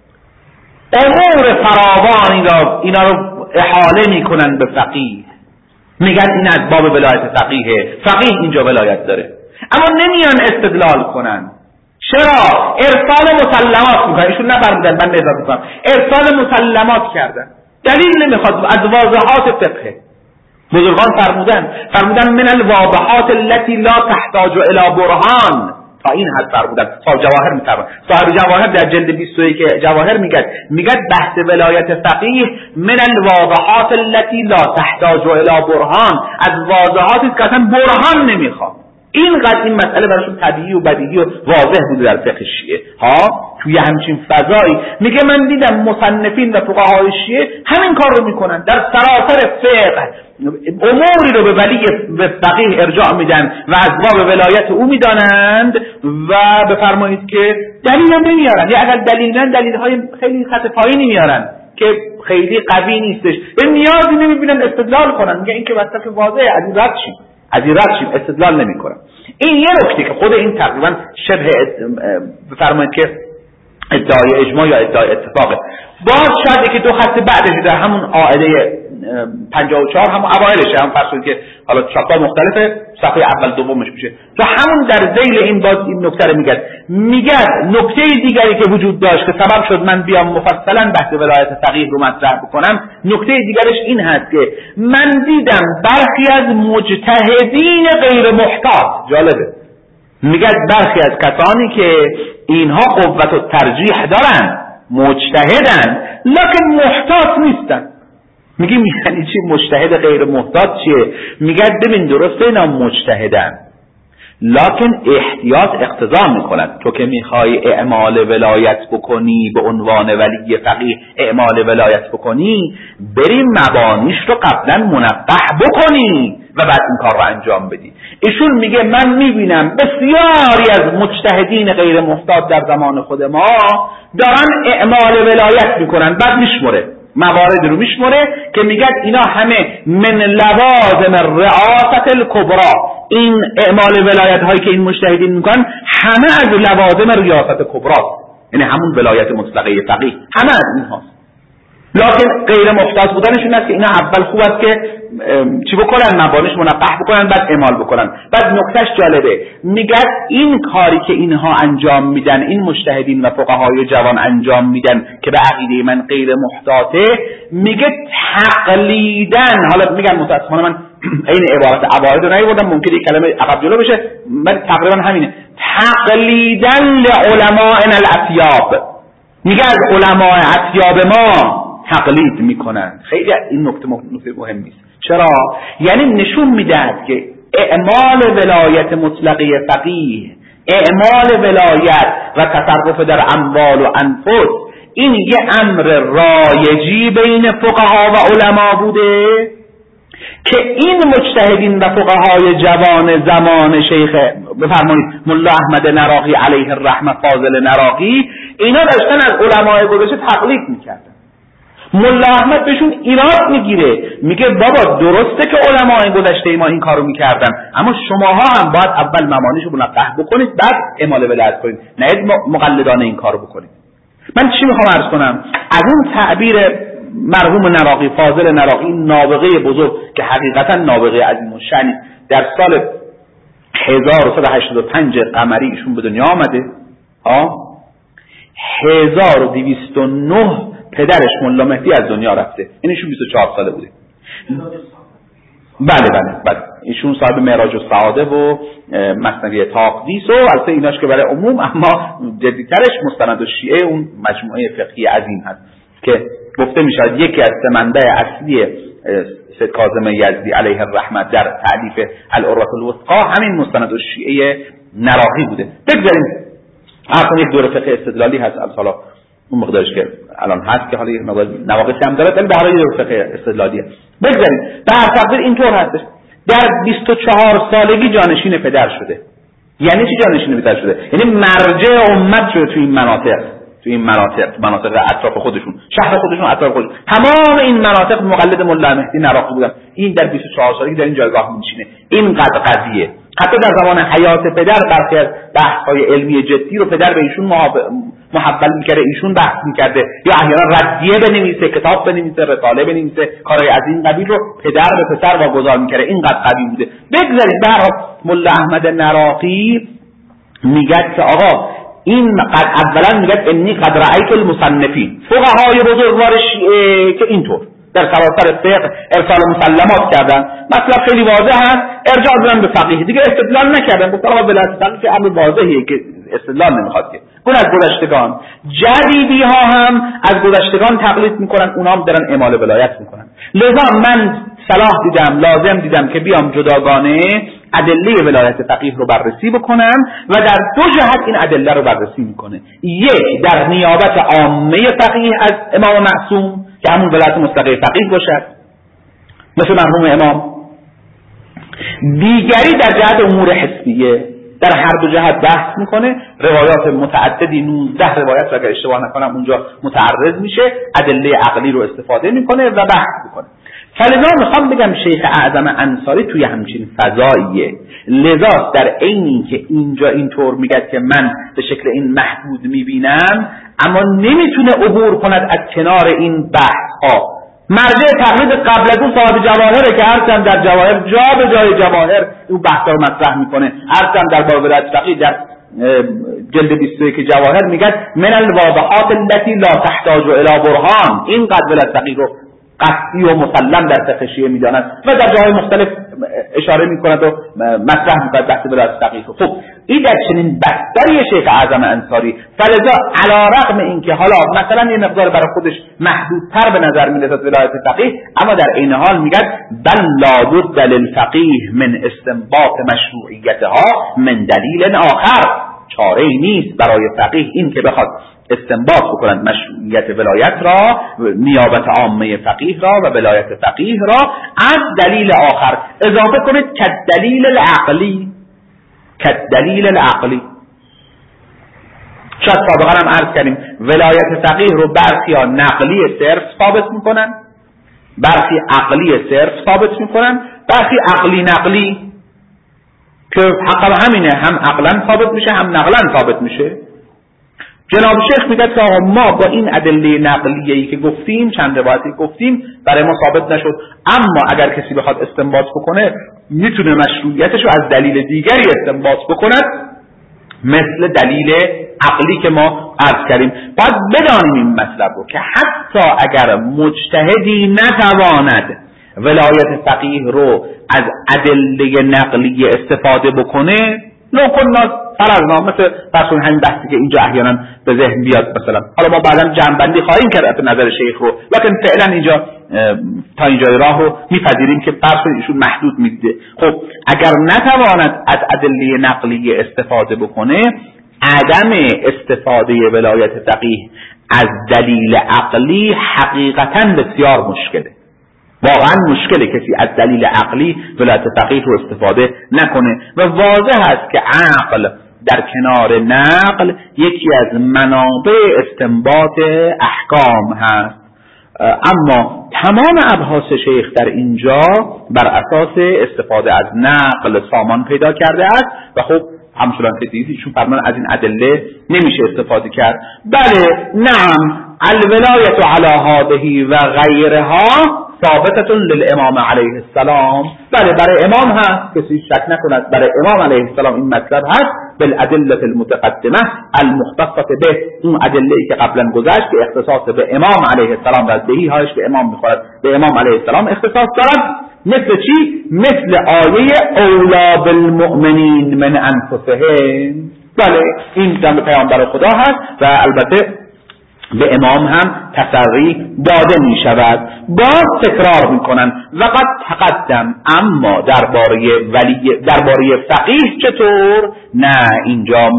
امور فراوانی اینا رو احاله میکنن به فقیه. میگن این از باب ولایت فقیه، فقیه اینجا ولایت داره، اما نمیان استدلال کنن. چرا؟ ارسال مسلمات میکنن. ایشون نفرمودن، من اضافه کنم، ارسال مسلمات کردن، دلیل نمیخواد. از واضحات فقه بزرگان فرمودن من الواضحات التي لا تحتاج الى برهان، تا این حد فرمودن. صاحب جواهر میفرماید، صاحب جواهر در جلد 21 جواهر میگه بحث ولایت فقیه من الواضحات التي لا تحتاج الى برهان، از واضحاتی که اصلا برهان نمیخواد. اینقدر این مسئله براشون طبیعی و بدیهی و واضح بوده در فقه شیعه ها. توی همچین فضایی میگه من دیدم مصنفین و فقهای شیعه همین کار رو میکنن، در سراسر فقه اموری رو به ولی به فقیه ارجاع میدن و از باب ولایت او میدانند و بفرمایید که دلیل هم نمیارن، یا اگر دلیلن دلیلهای خیلی خط پایینی میارن که خیلی قوی نیستش، به نیازی نمیبینن استدلال کنن. میگه این که وصف واضحه، از این رد شیم استدلال نمی کنم. این یه نکته که خود این تقریبا شبه بفرمایید که ادعای اجماع یا ادعای اتفاقه. باز شاید که دو خط بعدش در همون قاعده 54 همون اوایلش هم فرض کنید که حالا چاپ‌ها مختلفه، صفحه اول دومش میشه، تو همون در ذیل این باز این نکته رو میگه نکته دیگری که وجود داشت که سبب شد من بیام مفصلا بحث ولایت فقیه رو مطرح بکنم. نکته دیگرش این هست که من دیدم برخی از مجتهدین غیر محتاط، جالبه، میگه برخی از کسانی که اینها قوت و ترجیح دارن، مجتهدن لکن محتاط نیستن. میگه یعنی چی مجتهد غیر محتاط چیه؟ میگه ببین درسته اینا مجتهدن لکن احتیاط اقتضا میکنن. تو که میخوای اعمال ولایت بکنی به عنوان ولی فقیه، اعمال ولایت بکنی، بری مبانیش رو قبلا منبه بکنی و بعد این کار رو انجام بدی. ایشون میگه من میبینم بسیاری از مجتهدین غیر محتاط در زمان خود ما دارن اعمال ولایت میکنن، بعد میشمره موارد رو میشمره که میگه اینا همه من لوازم الرئاسة الکبرى، این اعمال ولایت هایی که این مجتهدین میکنن همه از لوازم ریاست کبرى، یعنی همون ولایت مطلقه فقیه، همه از اینها. لکن غیر محتاط بودنش این است که اینا اول خوب است که چی بکنن، مبانیش منبه بکنن بعد اعمال بکنن. بعد نکتهش جالبه، میگه این کاری که اینها انجام میدن، این مجتهدین و فقهای جوان انجام میدن که به عقیده من غیر محتاطه، میگه تقلیدن. حالا میگم متاسفانه من این عبارت عبارت رو نیاوردم، ممکنه یک کلمه عقب جلو بشه، من تقریبا همینه، تقلیدن لعلماء الاطیاب. میگه از علماء اطیاب ما تقلید میکنن. خیلی این نکته مهم است. چرا؟ یعنی نشون میده که اعمال ولایت مطلقه فقیه، اعمال ولایت و تصرف در اموال و انفس، این یه امر رایجی بین فقها و علما بوده که این مجتهدین و فقهای جوان زمان شیخ بفرمایید ملا احمد نراقی علیه الرحمه، فاضل نراقی، اینا داشتن از علمای گذشته تقلید میکردن. ملا احمد بهشون ایراد میگیره، میگه بابا درسته که علمای گذشته ما این کارو میکردن، اما شماها هم باید اول مبانیشو منبه بکنید بعد اعمال ولایت کنید، نه مقلدانه این کارو بکنید. من چی میخوام عرض کنم؟ از اون تعبیر مرحوم نراقی، فاضل نراقی، نابغه بزرگ که حقیقتا نابغه عظیم الشأنی، در سال 1185 قمری ایشون به دنیا آمده. 1209 پدرش ملا مهدی از دنیا رفته، این ایشون 24 ساله بوده. بله ایشون صاحب معراج السعاده و مثنوی تقدیس و البته ایناش که برای عموم، اما جدیترش مستند الشیعه، اون مجموعه فقهی عظیم هست که گفته میشد یکی از سمنده اصلی سید کاظم یزدی علیه الرحمه در تألیف العروة الوثقی همین مستند الشیعه نراقی بوده. بگذاریم اصلا یک دوره فقه استدلالی هست، حالا اون مقدارش که الان هست که حالا یک نواقص هم داره، ولی به هر حال دوره فقه استدلالیه. بگذاریم به هر تقدیر اینطور هستش. در 24 سالگی جانشین پدر شده. یعنی چی جانشین پدر شده؟ یعنی مرجع امت شده توی این مناطق اطراف خودشون، شهر خودشون، اطراف خودشون، تمام این مناطق مقلد ملا مهدی نراقی بودن. این در 24 سالگی در این جایگاه میشینه. اینقدر قضیه حتی در زمان حیات پدر برخی از بحث‌های علمی جدی رو پدر به ایشون محول می‌کرده، ایشون بحث می‌کرده، یا احیانا ردیه بنویسه، کتاب بنویسه، رساله بنویسه، کارهای از این قبیل رو پدر به پسر واگذار می‌کرده. اینقدر قوی بوده. بگذارید به هر حال ملا احمد نراقی میگه که آقا این اولا میگه انی قد رأیت المصنفین، فقهای بزرگوار شیعه که اینطور در سراسر فقه ارسال مسلمات کردن، مطلب خیلی واضح هست، ارجاع دادن به فقیه، دیگه استدلال نکردن، گفتن آقا ولایت که امر واضحیه که استدلال نمیخواد که. اون از گذشتگان، جدیدی ها هم از گذشتگان تقلید میکنن، اونا هم دارن اعمال ولایت میکنن. لذا من صلاح دیدم، لازم دیدم که بیام جداگانه ادله ولایت فقیه رو بررسی بکنم و در دو جهت این ادله رو بررسی میکنه. یک، در نیابت عامه فقیه از امام معصوم که همون ولایت مستقیم فقیه باشد مثل مرحوم امام. دیگری در جهت امور حسیه، در هر دو جهت بحث میکنه. روایات متعددی 19 روایت اگر اشتباه نکنم اونجا متعرض میشه، ادله عقلی رو استفاده میکنه و بحث میکنه. فلذا میخوام بگم شیخ اعظم انصاری توی همچین فضاییه. لذا در عین که اینجا اینطور میگه که من به شکل این محدود میبینم، اما نمیتونه عبور کند از کنار این بحث ها. مرجع تقلید قبل از اون صاحب جواهره که هرچند در جواهر جا به جای جواهر اون بحث رو مطرح میکنه، هرچند در باب ولایت فقیه در جلد 21 جواهر میگه من الواضحات التي لا تحتاج الى برهان، این قد ولایت فقیه رو قطعی و مسلم در فقه شیعه میداند و در جاهای مختلف اشاره میکند و مطرح میکند بحث ولایت فقیه. خب این در چنین بستری شیخ اعظم انصاری، فلذا علی رغم اینکه حالا مثلا یه مقدار برای خودش محدودتر به نظر میرسد ولایت فقیه، اما در این حال میگه بل لا بد للفقیه من استنباط مشروعیتها من دلیل آخر، چاره ای نیست برای فقیه این که بخواد استنباط بکنند مشروعیت ولایت را، نیابت عامه فقیه را و ولایت فقیه را از دلیل آخر. اضافه کنید کدلیل العقلی. شاید سابقا هم عرض کردیم ولایت فقیه رو برخی ها نقلی صرف ثابت میکنن، برخی عقلی صرف ثابت میکنن، برخی عقلی نقلی که حقا همینه، هم عقلا ثابت میشه هم نقلا ثابت میشه. جناب شیخ میگه که ما با این ادله نقلیه‌ای که گفتیم، چند روایتی گفتیم، برای ما ثابت نشد، اما اگر کسی بخواد استنباط بکنه میتونه مشروعیتش رو از دلیل دیگری استنباط بکند، مثل دلیل عقلی که ما عرض کردیم. باید بدانیم این مطلب رو که حتی اگر مجتهدی نتواند ولایت فقیه رو از ادله نقلی استفاده بکنه، لو کننا فرضنا، مثل فرضون همین بحثی که اینجا احیانا به ذهن بیاد مثلا، حالا ما بعدا جمع‌بندی خواهیم کرد به نظر شیخ رو، لکن فعلا اینجا تا اینجای راه رو میپذیریم که فرضون ایشون محدود میده. خب اگر نتواند از ادله نقلی استفاده بکنه، عدم استفاده ولایت فقیه از دلیل عقلی حقیقتا بسیار مشکله، واقعا مشکله کسی از دلیل عقلی ولایت فقیه رو استفاده نکنه. و واضح است که عقل در کنار نقل یکی از منابع استنباط احکام هست، اما تمام ابحاث شیخ در اینجا بر اساس استفاده از نقل سامان پیدا کرده است و خب همچنان که دیدید ایشون فرمان از این ادله نمیشه استفاده کرد. بله نعم الولایت علی هذه و غیرها ثابتة للامام علیه السلام. بله برای امام هست، کسی شک نکند برای امام علیه السلام این مطلب هست، بالادله المتقدمه المختصه به، اون ادله‌ای که قبلا گذشت که اختصاص به امام علیه السلام و بهی هایش به امام میخورد، به امام علیه السلام اختصاص دارد. مثل چی؟ مثل آیه اولا بالمؤمنین من انفسهم. بله این در پیامبر خدا هست و البته به امام هم تصریح داده می شود. باز تکرار می کنن وقد تقدم، اما درباره فقیه چطور؟ نه اینجا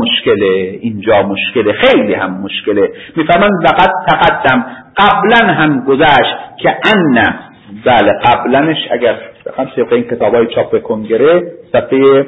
مشکله، خیلی هم مشکله. می فرمان وقد تقدم، قبلا هم گذشت که ان، بله قبلنش اگر بخوام طبق این کتابای چاپ کنگره صفحه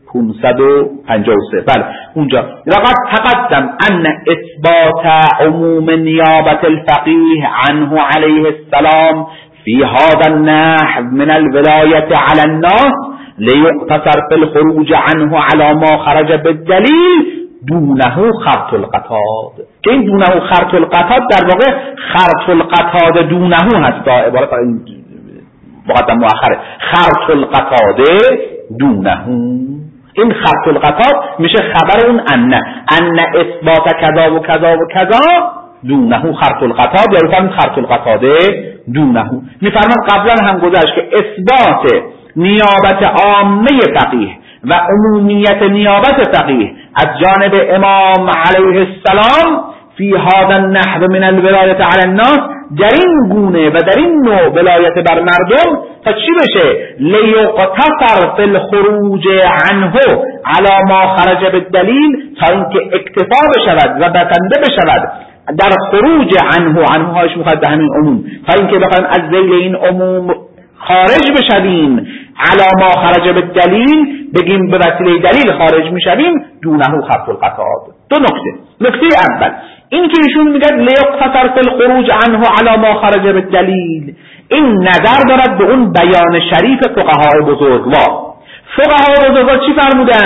553، بله اونجا لقد تقدم ان اثبات عموم نیابت الفقیه عنه علیه السلام فی هذا النحو من الولایت علی الناس لیقتصر فی الخروج عنه علی ما خرج بالدلیل دونه خرط القطاد. که این دونه خرط القطاد در واقع خرط القطاد دونه هست، عبارت این مقدم مؤخره، خرط القطاد دونه. این خرط القطاد میشه خبر اون ان اثبات کذا و کذا و کذا دونه خرط القطاد، یا بفرمایید خرط القطاد دونه. میفرمان قبلا هم گذشت که اثبات نیابت عامه فقیه و عمومیت نیابت فقیه از جانب امام علیه السلام فی هذا النحو من الولایت علی الناس، در این گونه و در این نوع ولایت بر مردم تا چی بشه؟ لیقتصر فی الخروج عنه علی ما خرج بالدلیل، تا اینکه اکتفا بشود و بسنده بشود در خروج عنه هاش میخواد به همین عموم، تا اینکه بخوایم از ذیل این عموم خارج بشویم علی ما خرج بالدلیل، بگیم به وسیله دلیل خارج میشویم، دونه خرط القطاد. دو نکته اول این که ایشون میگه لیقتصر فی الخروج عنه علی ما خرج بالدلیل، این نظر دارد به اون بیان شریف فقهای بزرگوار. فقهای بزرگوار چی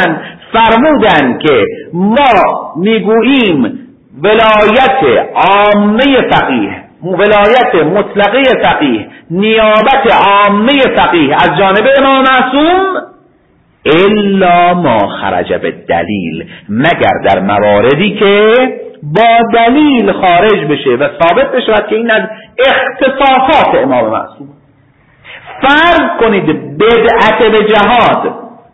فرمودن که ما میگوییم ولایت عامه فقیه، ولایت مطلقه فقیه، نیابت عامه فقیه از جانب امام معصوم الا ما خرج بالدلیل، مگر در مواردی که با دلیل خارج بشه و ثابت بشه که این از اختصاصات امام معصوم. فرض کنید بدعت به جهاد،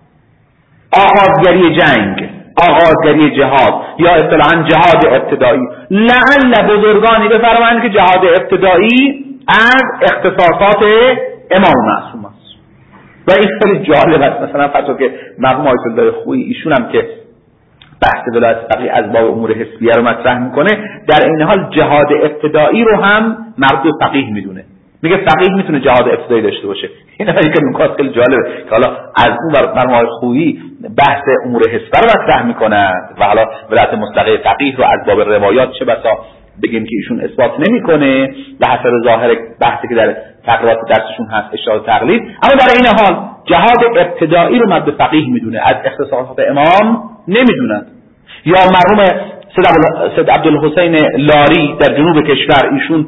آغازگری جنگ، آغازگری جهاد یا اصطلاحاً جهاد ابتدایی، لعل بزرگانی بفرمایند که جهاد ابتدایی از اختصاصات امام معصوم است. و این خیلی جالب است. مثلا فرض که مرحوم آیت الله خویی ایشون هم که بحث ولایت فقیه از باب امور حسیه رو مطرح میکنه، در این حال جهاد ابتدایی رو هم مربوط فقیه میدونه. میگه فقیه میتونه جهاد ابتدایی داشته باشه. این که نکات خیلی جالبه که حالا از اون مرحوم خویی بحث امور حسیه رو مطرح میکنه و حالا ولایت مطلقه فقیه رو از باب روایات چه بسا بگیم که ایشون اثبات نمیکنه به حسب ظاهر بحثی که در تقریبات درسشون هست، اشاره تقلید. اما در این حال جهاد ابتدایی رو مد فقیه میدونه، از اختصاصات امام نمیدونن. یا مرحوم سید عبدالحسین لاری در جنوب کشور، ایشون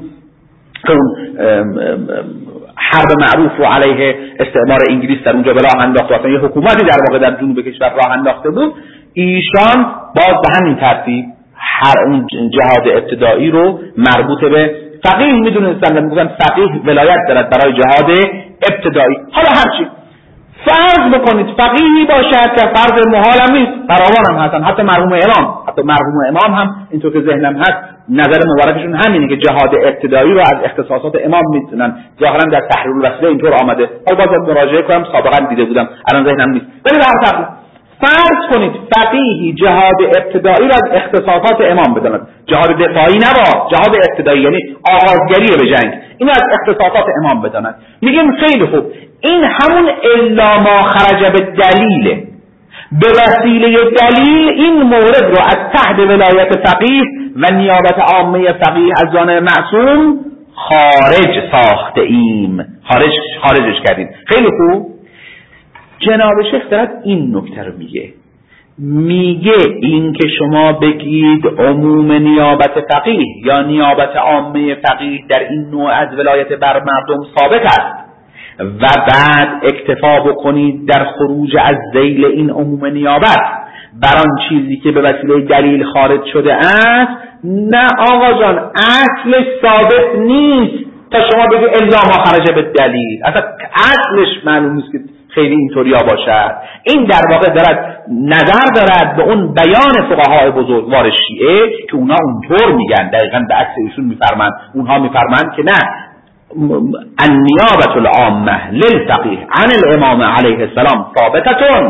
حرب معروف رو علیه استعمار انگلیس در اونجا به راه انداخت، اصلا یه حکومتی در واقع در جنوب کشور راه انداخته بود. ایشان باز به همین ترتیب اون جهاد ابتدایی رو مربوط به فقیه میدونستن و میگفتن فقیه ولایت دارد برای جهاد ابتدایی. حالا هرچی فرض بکنید فقیهی باشد که فرض محال هم نیست، فراوان هم هستن، حتی مرحوم امام هم اینطور که ذهنم هست نظر مبارکشون همینه که جهاد ابتدایی رو از اختصاصات امام میدونن. ظاهرا در تحریر الوسیله اینطور آمده، حالا باز مراجعه کنم، سابقا دیده بودم الان ذهنم نیست. ولی در فرض کنید فقیهی جهاد ابتدایی را از اختصاصات امام بداند، جهاد دفاعی نبا، جهاد ابتدایی یعنی آغازگری به جنگ، این از اختصاصات امام بداند. میگیم خیلی خوب، این همون الا ما خرج به دلیله، به وسیله دلیل این مورد رو از تحت ولایت فقیه و نیابت عامه فقیه از جانب معصوم خارج ساخته ایم، خارجش کردیم. خیلی خوب، جناب شیخ دارد این نکته رو میگه، میگه این که شما بگید عموم نیابت فقیه یا نیابت عامه فقیه در این نوع از ولایت بر مردم ثابت است و بعد اکتفا بکنید در خروج از ذیل این عموم نیابت بر آن چیزی که به وسیله دلیل خارج شده است، نه آقا جان، اصلش ثابت نیست تا شما بگید الا ما خرج به دلیل. اصلا اصلش معلوم نیست که خیلی اینطوریا باشد. این در واقع دارد نظر دارد به اون بیان فقهای بزرگوار شیعه که اونا اونطور میگن، دقیقاً به عکس ایشون میفرمند. اونها میفرمند که نه، النیابة العامة للفقیه عن الامام علیه السلام ثابتتون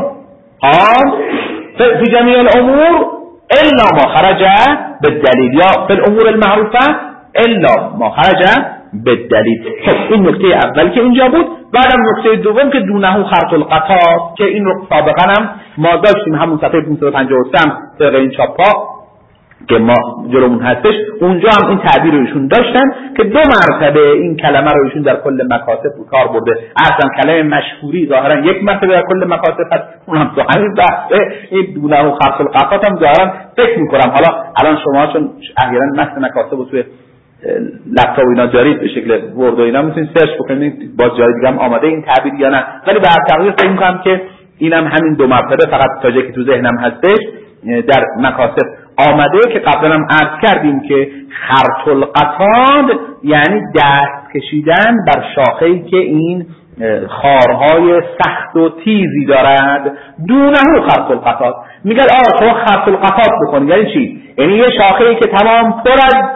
فی جمیع الامور الا ما خرج بالدلیل، یا فی الامور المعروفه الا ما خرج بالدلیل. خب این نکته اول که اینجا بود. بعدم نکته دوم که دونه خرط القطاع که این رو سابقا هم ما داشتیم، همون صفحه 553 طبق این چاپا که ما جلومون هستش، اونجا هم این تعبیر رو ایشون داشتن که 2 مرتبه این کلمه رو ایشون در کل مکاتب کار برده. اصلا کلمه مشهوری ظاهرا 1 مرتبه در کل مکاتب هست، اونم تو همین بحثه. این دونه و خرط القطاع هم ظاهرا فکر می‌کنم حالا الان شما چون احیانا متن مکاتب رو توی لپتاپ اینا دارید به شکل ورد و اینا میتونید سرچ بکنید باز جای دیگه هم آماده این تعبیر یا نه، ولی به هر تقدیر فکر می‌کنم که اینم همین 2 مرتبه فقط تا جایی که تو ذهنم هستش در مکاتب آمده که قبلا هم عرض کردیم که خرط القطاد یعنی دست کشیدن بر شاخه‌ای که این خارهای سخت و تیزی دارد. دونه خرط القطاد میگه شما خرط القطاد بکنید یعنی چی؟ یعنی یه شاخه‌ای که تمام پر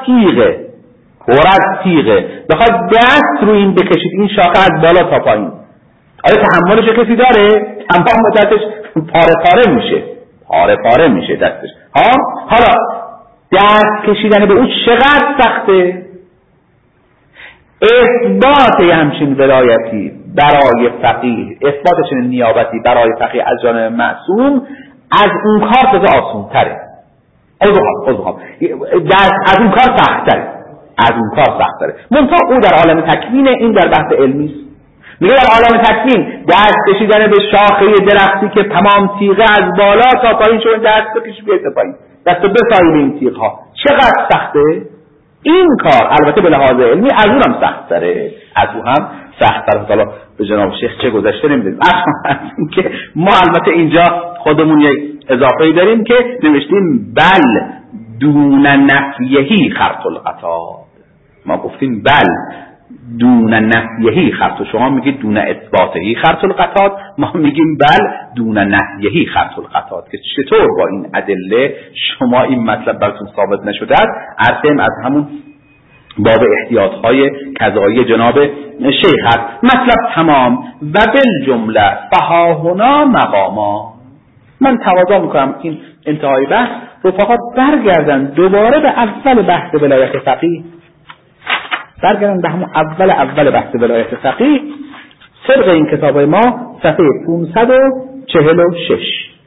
از تیغه بخواد دست رو این بکشید، این شاخه از بالا تا پایین، آیا تحملش کسی داره؟ تمام دستش پاره میشه دستش. حالا دست کشیدن به اون چقدر سخته؟ اثبات همچین ولایتی برای فقیه، اثبات چنین نیابتی برای فقیه از جانب معصوم از اون کار تازه آسان تره. از اون کار سخت تره. منتها او در عالم تکوین، این در بحث علمی است. میگه در عالم تکوین دست کشیدن به شاخه درختی که تمام تیغه از بالا تا پایین شده، دست بکشید بیایید پایین، دست بسایید این تیغها، چقدر سخته این کار. البته به لحاظ علمی از اون هم سخت‌تره، حالا به جناب شیخ چه گذشته نمیدونیم. که ما البته اینجا خودمون یک اضافه‌ای داریم که نوشتیم بل دون نفیهی خرط القطاد. ما گفتیم بل دون نفیهی خرط، شما میگید دون اثباتهی خرط القطاد، ما میگیم بل دون نفیهی خرط القطاد. که چطور با این ادله شما این مطلب براتون ثابت نشده است؟ عرضم از همون باب احتیاطهای قضایی جناب شیخ است. مطلب تمام. و بالجمله فهاهنا مقاما. من تقاضا میکنم این انتهای بحث رفقا برگردن دوباره به اول بحث ولایت فقیه، برگردن به همون اول بحث ولایت فقیه طبق این کتابای ما صفحه 546.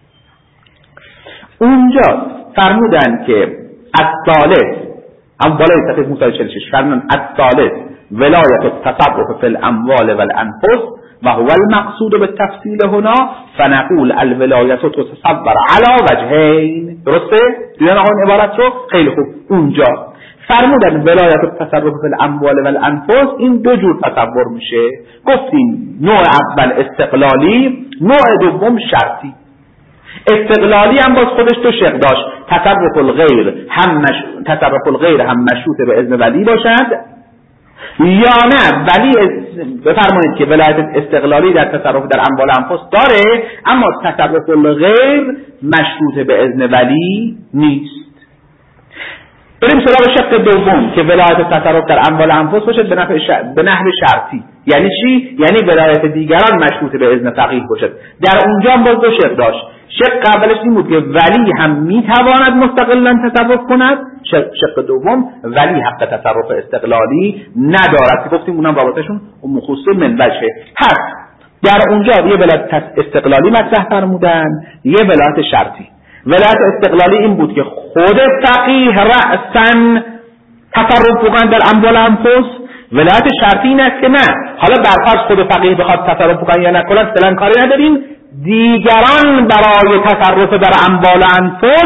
اونجا فرمودن که الثالث، هم بالای صفحه 546 فرمودن الثالث ولایت التصرف فی الاموال والانفس و هو المقصود بالتفصیل هنا فنقول الولایت تتصور علی وجهین. درسته؟ دیدن آقا این عبارت رو؟ خیلی خوب. اونجا فرمودن ولایت التصرف فی الاموال والانفس این 2 جور تصور میشه. گفتیم نوع اول استقلالی، نوع دوم شرطی. استقلالی هم باز خودش 2 شق داشت، تصرف الغیر هم مشروط به اذن ولی باشد یا نه ولی بفرمایید که ولایت استقلالی در تصرف در اموال انفس داره، اما تصرف الغیر مشروط به اذن ولی نیست. بریم سراغ شق دوم که ولایت تصرف در اموال انفس باشد به نحو شرطی. یعنی چی؟ یعنی ولایت دیگران مشروط به اذن فقیه باشد. در اونجا هم باز 2 شق داشت. شق اولش این بود که ولی هم میتواند مستقلا تصرف کند، شق دوم ولی حق تصرف استقلالی ندارد که گفتیم اونم رابطهشون مخصوص من وجهه. پس در اونجا یه ولایت استقلالی مطرح فرمودن، یه ولایت شرطی. ولایت استقلالی این بود که خود فقیه رأساً تصرف بکنند در اموال انفس. ولایت شرطی این است که نه، حالا برفرض خود فقیه بخواد تصرف بکنه یا نکنه فعلا کاری نداریم، دیگران برای تصرف در اموال انفس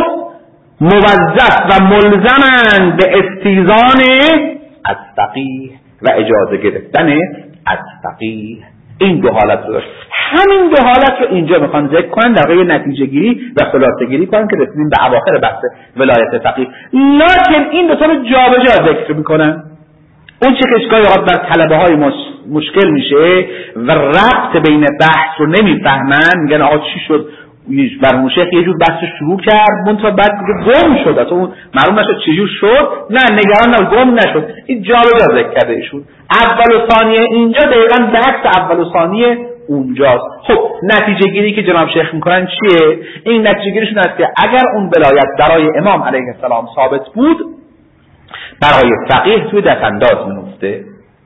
موظف و ملزمند به استیذان از فقیه و اجازه گرفتن از فقیه. این دو حالت رو داشت. همین دو حالت رو اینجا میخوان ذکر کنن در واقع نتیجه گیری و خلاصه گیری کنن که رسیدیم به اواخر بحث ولایت فقیه. لکن این دو تا رو جابجا ذکر میکنن. اون چه که اشکالی اوقات بر طلبه های مشکل میشه و ربط بین بحث رو نمیفهمن، میگن آقا چی شد برمون شیخ یه جور بحث شروع کرد منتها بعد گم شد، اصلا اون معلوم نشد چجور شد. نه نگران نباش، گم نشد. این جابجا ذکر کرده ایشون. اول و ثانیه اینجا دقیقاً عکس اول و ثانیه اونجاست. خب نتیجه گیری که جناب شیخ میکنن چیه؟ این نتیجه گیریشون است که اگر اون ولایت برای امام علیه السلام ثابت بود، برای فقیه توی دست انداز میفته.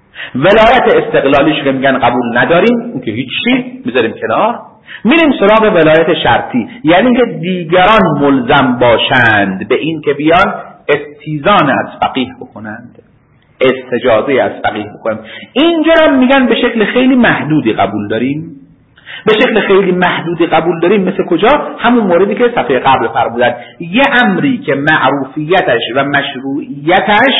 ولایت استقلالیش که میگن قبول نداریم، اون که هیچی میذاریم کنار. میریم سراغ ولایت شرطی، یعنی که دیگران ملزم باشند به این که بیان استیذان از فقیه بکنند، استجازه از فقیه بکنند. اینجا هم میگن به شکل خیلی محدودی قبول داریم. به شکل خیلی محدودی قبول داریم مثل کجا؟ همون موردی که صفحه قبل فرمودن، یه امری که معروفیتش و مشروعیتش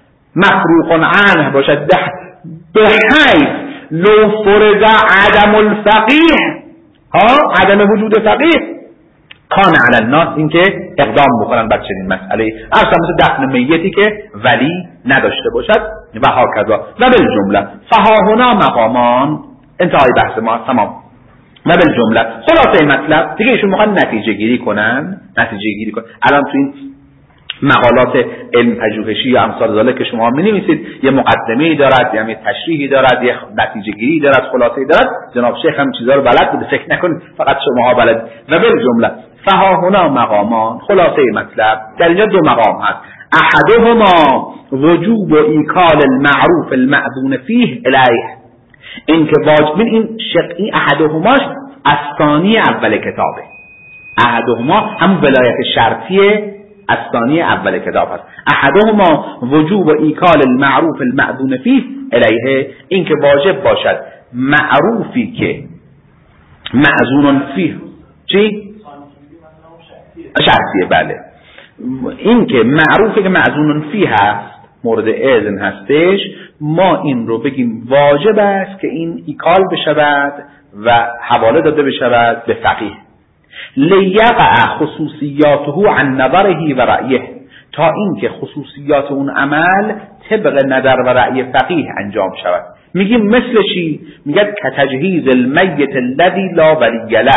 مفروغ عنه باشد، به حیث لو فرض عدم الفقیه، عدم وجود فقیه، کان علی الناس، این که اقدام بکنن بر چنین مسئله، اصلا مثل دفن میتی که ولی نداشته باشد و هاکذا. و بالجمله فهاهنا مقامان، انتهای بحث ما تمام. و بالجمله خلاصه مطلب دیگه ایشون میخوان نتیجه گیری کنن. الان تو این مقالات علم پژوهشی یا امثال ذالک که شما می‌نویسید یه مقدمه‌ای دارد، یعنی تشریحی دارد، یه نتیجه گیری دارد، خلاصه‌ای دارد. جناب شیخ هم چیزا رو بلد بوده، فکر نکنید فقط شماها بلد. و بالجمله فها مقامان، خلاصه مطلب در اینجا دو مقام هست. احدهما وجوب ایکال المعروف المأذون فیه الیه، این که واجب این شقی احدهماش الثانی اول کتابه. احدهما هم ولایت شرطیه الثانی اول کتاب هست. احدهما وجوب ایکال المعروف المأذون فیه الیه، این که واجب باشد معروفی که مأذون فیه چی؟ شرطیه. بله، این که معروفی که مأذون فیه هست، مورد اذن هستش، ما این رو بگیم واجب است که این ایکال بشود و حواله داده بشود به فقیه، لیقع خصوصیاته عن نظره و رأیه، تا اینکه خصوصیات اون عمل طبق نظر و رأی فقیه انجام شود. میگیم مثل چی؟ میگه کتجهیز المیت الذی لا ولی له،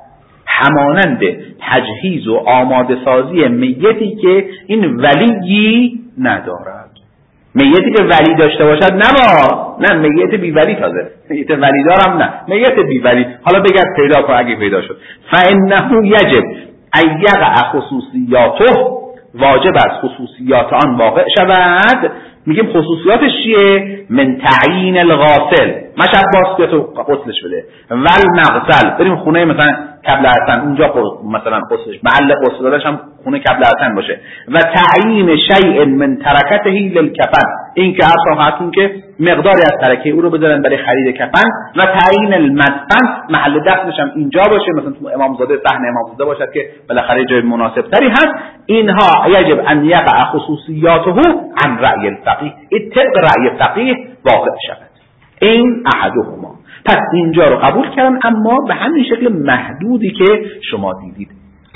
همانند تجهیز و آماده سازی میتی که این ولیی ندارد. میتی که ولی داشته باشد نه میت بی ولی، تازه میت ولی دارم نه، میت بی ولی، حالا بگرد پیدا کن اگه پیدا شد. فانه یجب ان یقع خصوصیاته، واجب است خصوصیات آن واقع شود. میگیم خصوصیاتش چیه؟ من تعیین الغاسل، مشهد باسکتو غسلش بده، والمغسل، بریم خونه مثلا کبل حسن اونجا مثلا غسلش، محل غسل دادش هم خونه کبل حسن باشه. و تعیین شیء من ترکته للکفن، این که اصلا که مقداری از ترکه او رو بذارن برای خرید کفن. و تعیین المدفن، محل دفنش هم اینجا باشه، مثلا تو امامزاده صحن امامزاده باشد که بالاخره جای مناسب تری هست. اینها یجب ان یقع خصوصیاته عن رأی الفقیه، طبق رأی فقیه واقع شود. این احدهما. پس اینجا رو قبول کردن، اما به همین شکل محدودی که شما دیدید.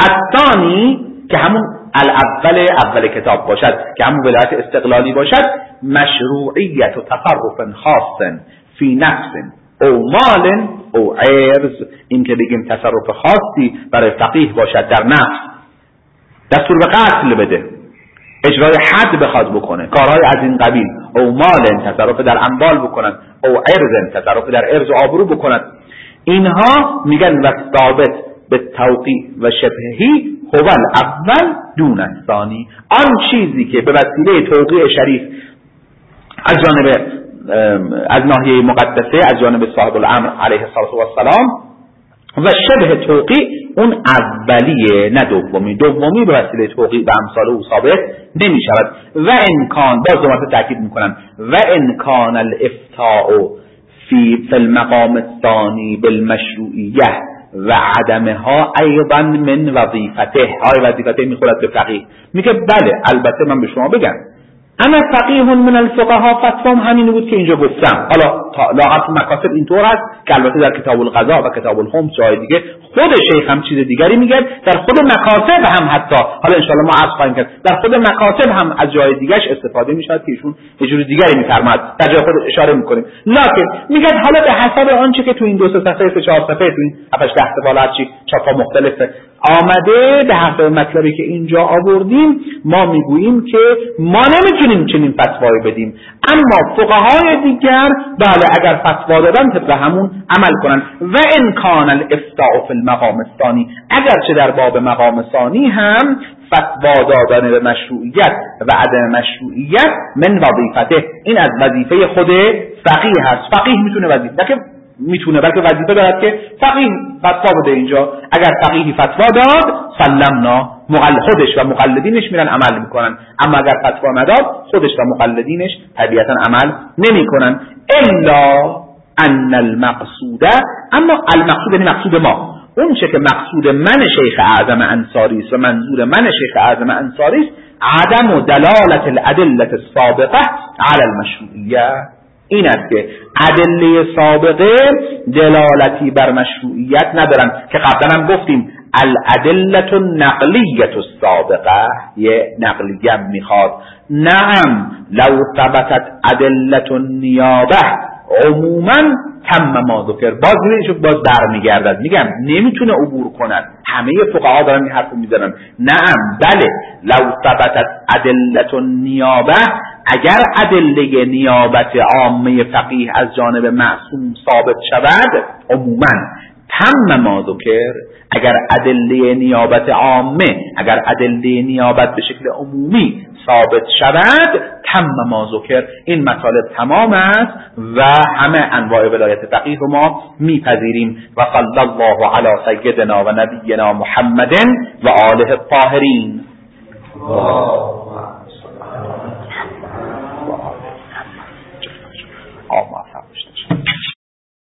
الثانی که همون اول کتاب باشد، که همون ولایت استقلالی باشد، مشروعیت و تصرف خاص فی نفس او مال او عرض، این که بگیم تصرف خاصی برای فقیه باشد در نفس، دستور به قتل بده، اجرای حد بخواد بکنه، کارهای از این قبیل، او مال تصرف در اموال بکنن، او عرض تصرف در عرض و آبرو بکنن. اینها میگن و ثابت به توقیع و شبهی هو الاول دون الثانی، آن چیزی که به وسیله توقیع شریف از جانب از ناحیه مقدسه از جانب صاحب الامر علیه السلام و شبه توقیع اون اولیه نه دومی. دومی به وسیله توقیع به امثال او ثابت نمی شود. و امکان، باز دوباره تاکید میکنم، و امکان الافتاء فی المقام الثانی بالمشروعیه و عدمها ایضا من وظیفته. وظیفته میخورد به فقیه. میگه بله البته من به شما بگم انا فقیه من الفقهاء، فتوام همین بود که اینجا گفتم. حالا لاغت مکاسب اینطور هست که البته در کتاب القضاء و کتاب الخمس جای دیگه خود شیخ هم چیز دیگری میگه، در خود مکاسب هم حتی حالا ان شاءالله ما عرض خواهیم کرد در خود مکاسب هم از جای دیگهش استفاده میشه که ایشون یه جور دیگری میفرماد، در جای خود اشاره میکنیم. لکن میگه حالا به حسب آنچه که تو این 2 صفحه 3 4 صفحه تو این 7 8 صفحه هر چی چاپا مختلفه آمده، به حسب مطلبی که اینجا آوردیم ما میگوییم که ما نمیتونیم چنین فتوایی بدیم، اما فقهای دیگر بله اگر فتوا دادن طبق همون عمل کنن. و ان کان الافتاء فی المقام الثانی، اگرچه در باب مقام ثانی هم فتوا دادن به مشروعیت و عدم مشروعیت من وظیفته، این از وظیفه خود فقیه هست. فقیه میتونه وظیفه بلکه وظیفه دارد که فقیه فتوا بده. اینجا اگر فقیهی فتوا داد سلمنا، خودش و مقلدینش میرن عمل میکنن، اما اگر فتوا نداد خودش و مقلدینش طبیعتا عمل نمیکنن. الا ان المقصود، اما المقصود یعنی مقصود ما، اون چه که مقصود من شیخ اعظم انصاری است و منظور من شیخ اعظم انصاری است عدم و دلالت الادله السابقه علی المشروعیه، این است که ادله سابقه دلالتی بر مشروعیت ندارن که قبلا هم گفتیم الادله النقلیه السابقه، یه نقلیه میخواد. نعم لو ثبتت ادله النیابه عموما تم ما ذکر، باز برمیگردد، میگم نمیتونه عبور کند، همه فقها دارن این حرفو میزنن. نعم بله لو ثبتت ادله النیابه، اگر ادله نیابت عامه فقیه از جانب معصوم ثابت شود عموما تم ما ذکر، اگر ادله نیابت عامه، اگر ادله نیابت به شکل عمومی ثابت شود تم ما ذکر، این مطالب تمام است و همه انواع ولایت فقیه رو ما میپذیریم. و صلی الله علی سیدنا و نبینا محمد و آله الطاهرین. آمین.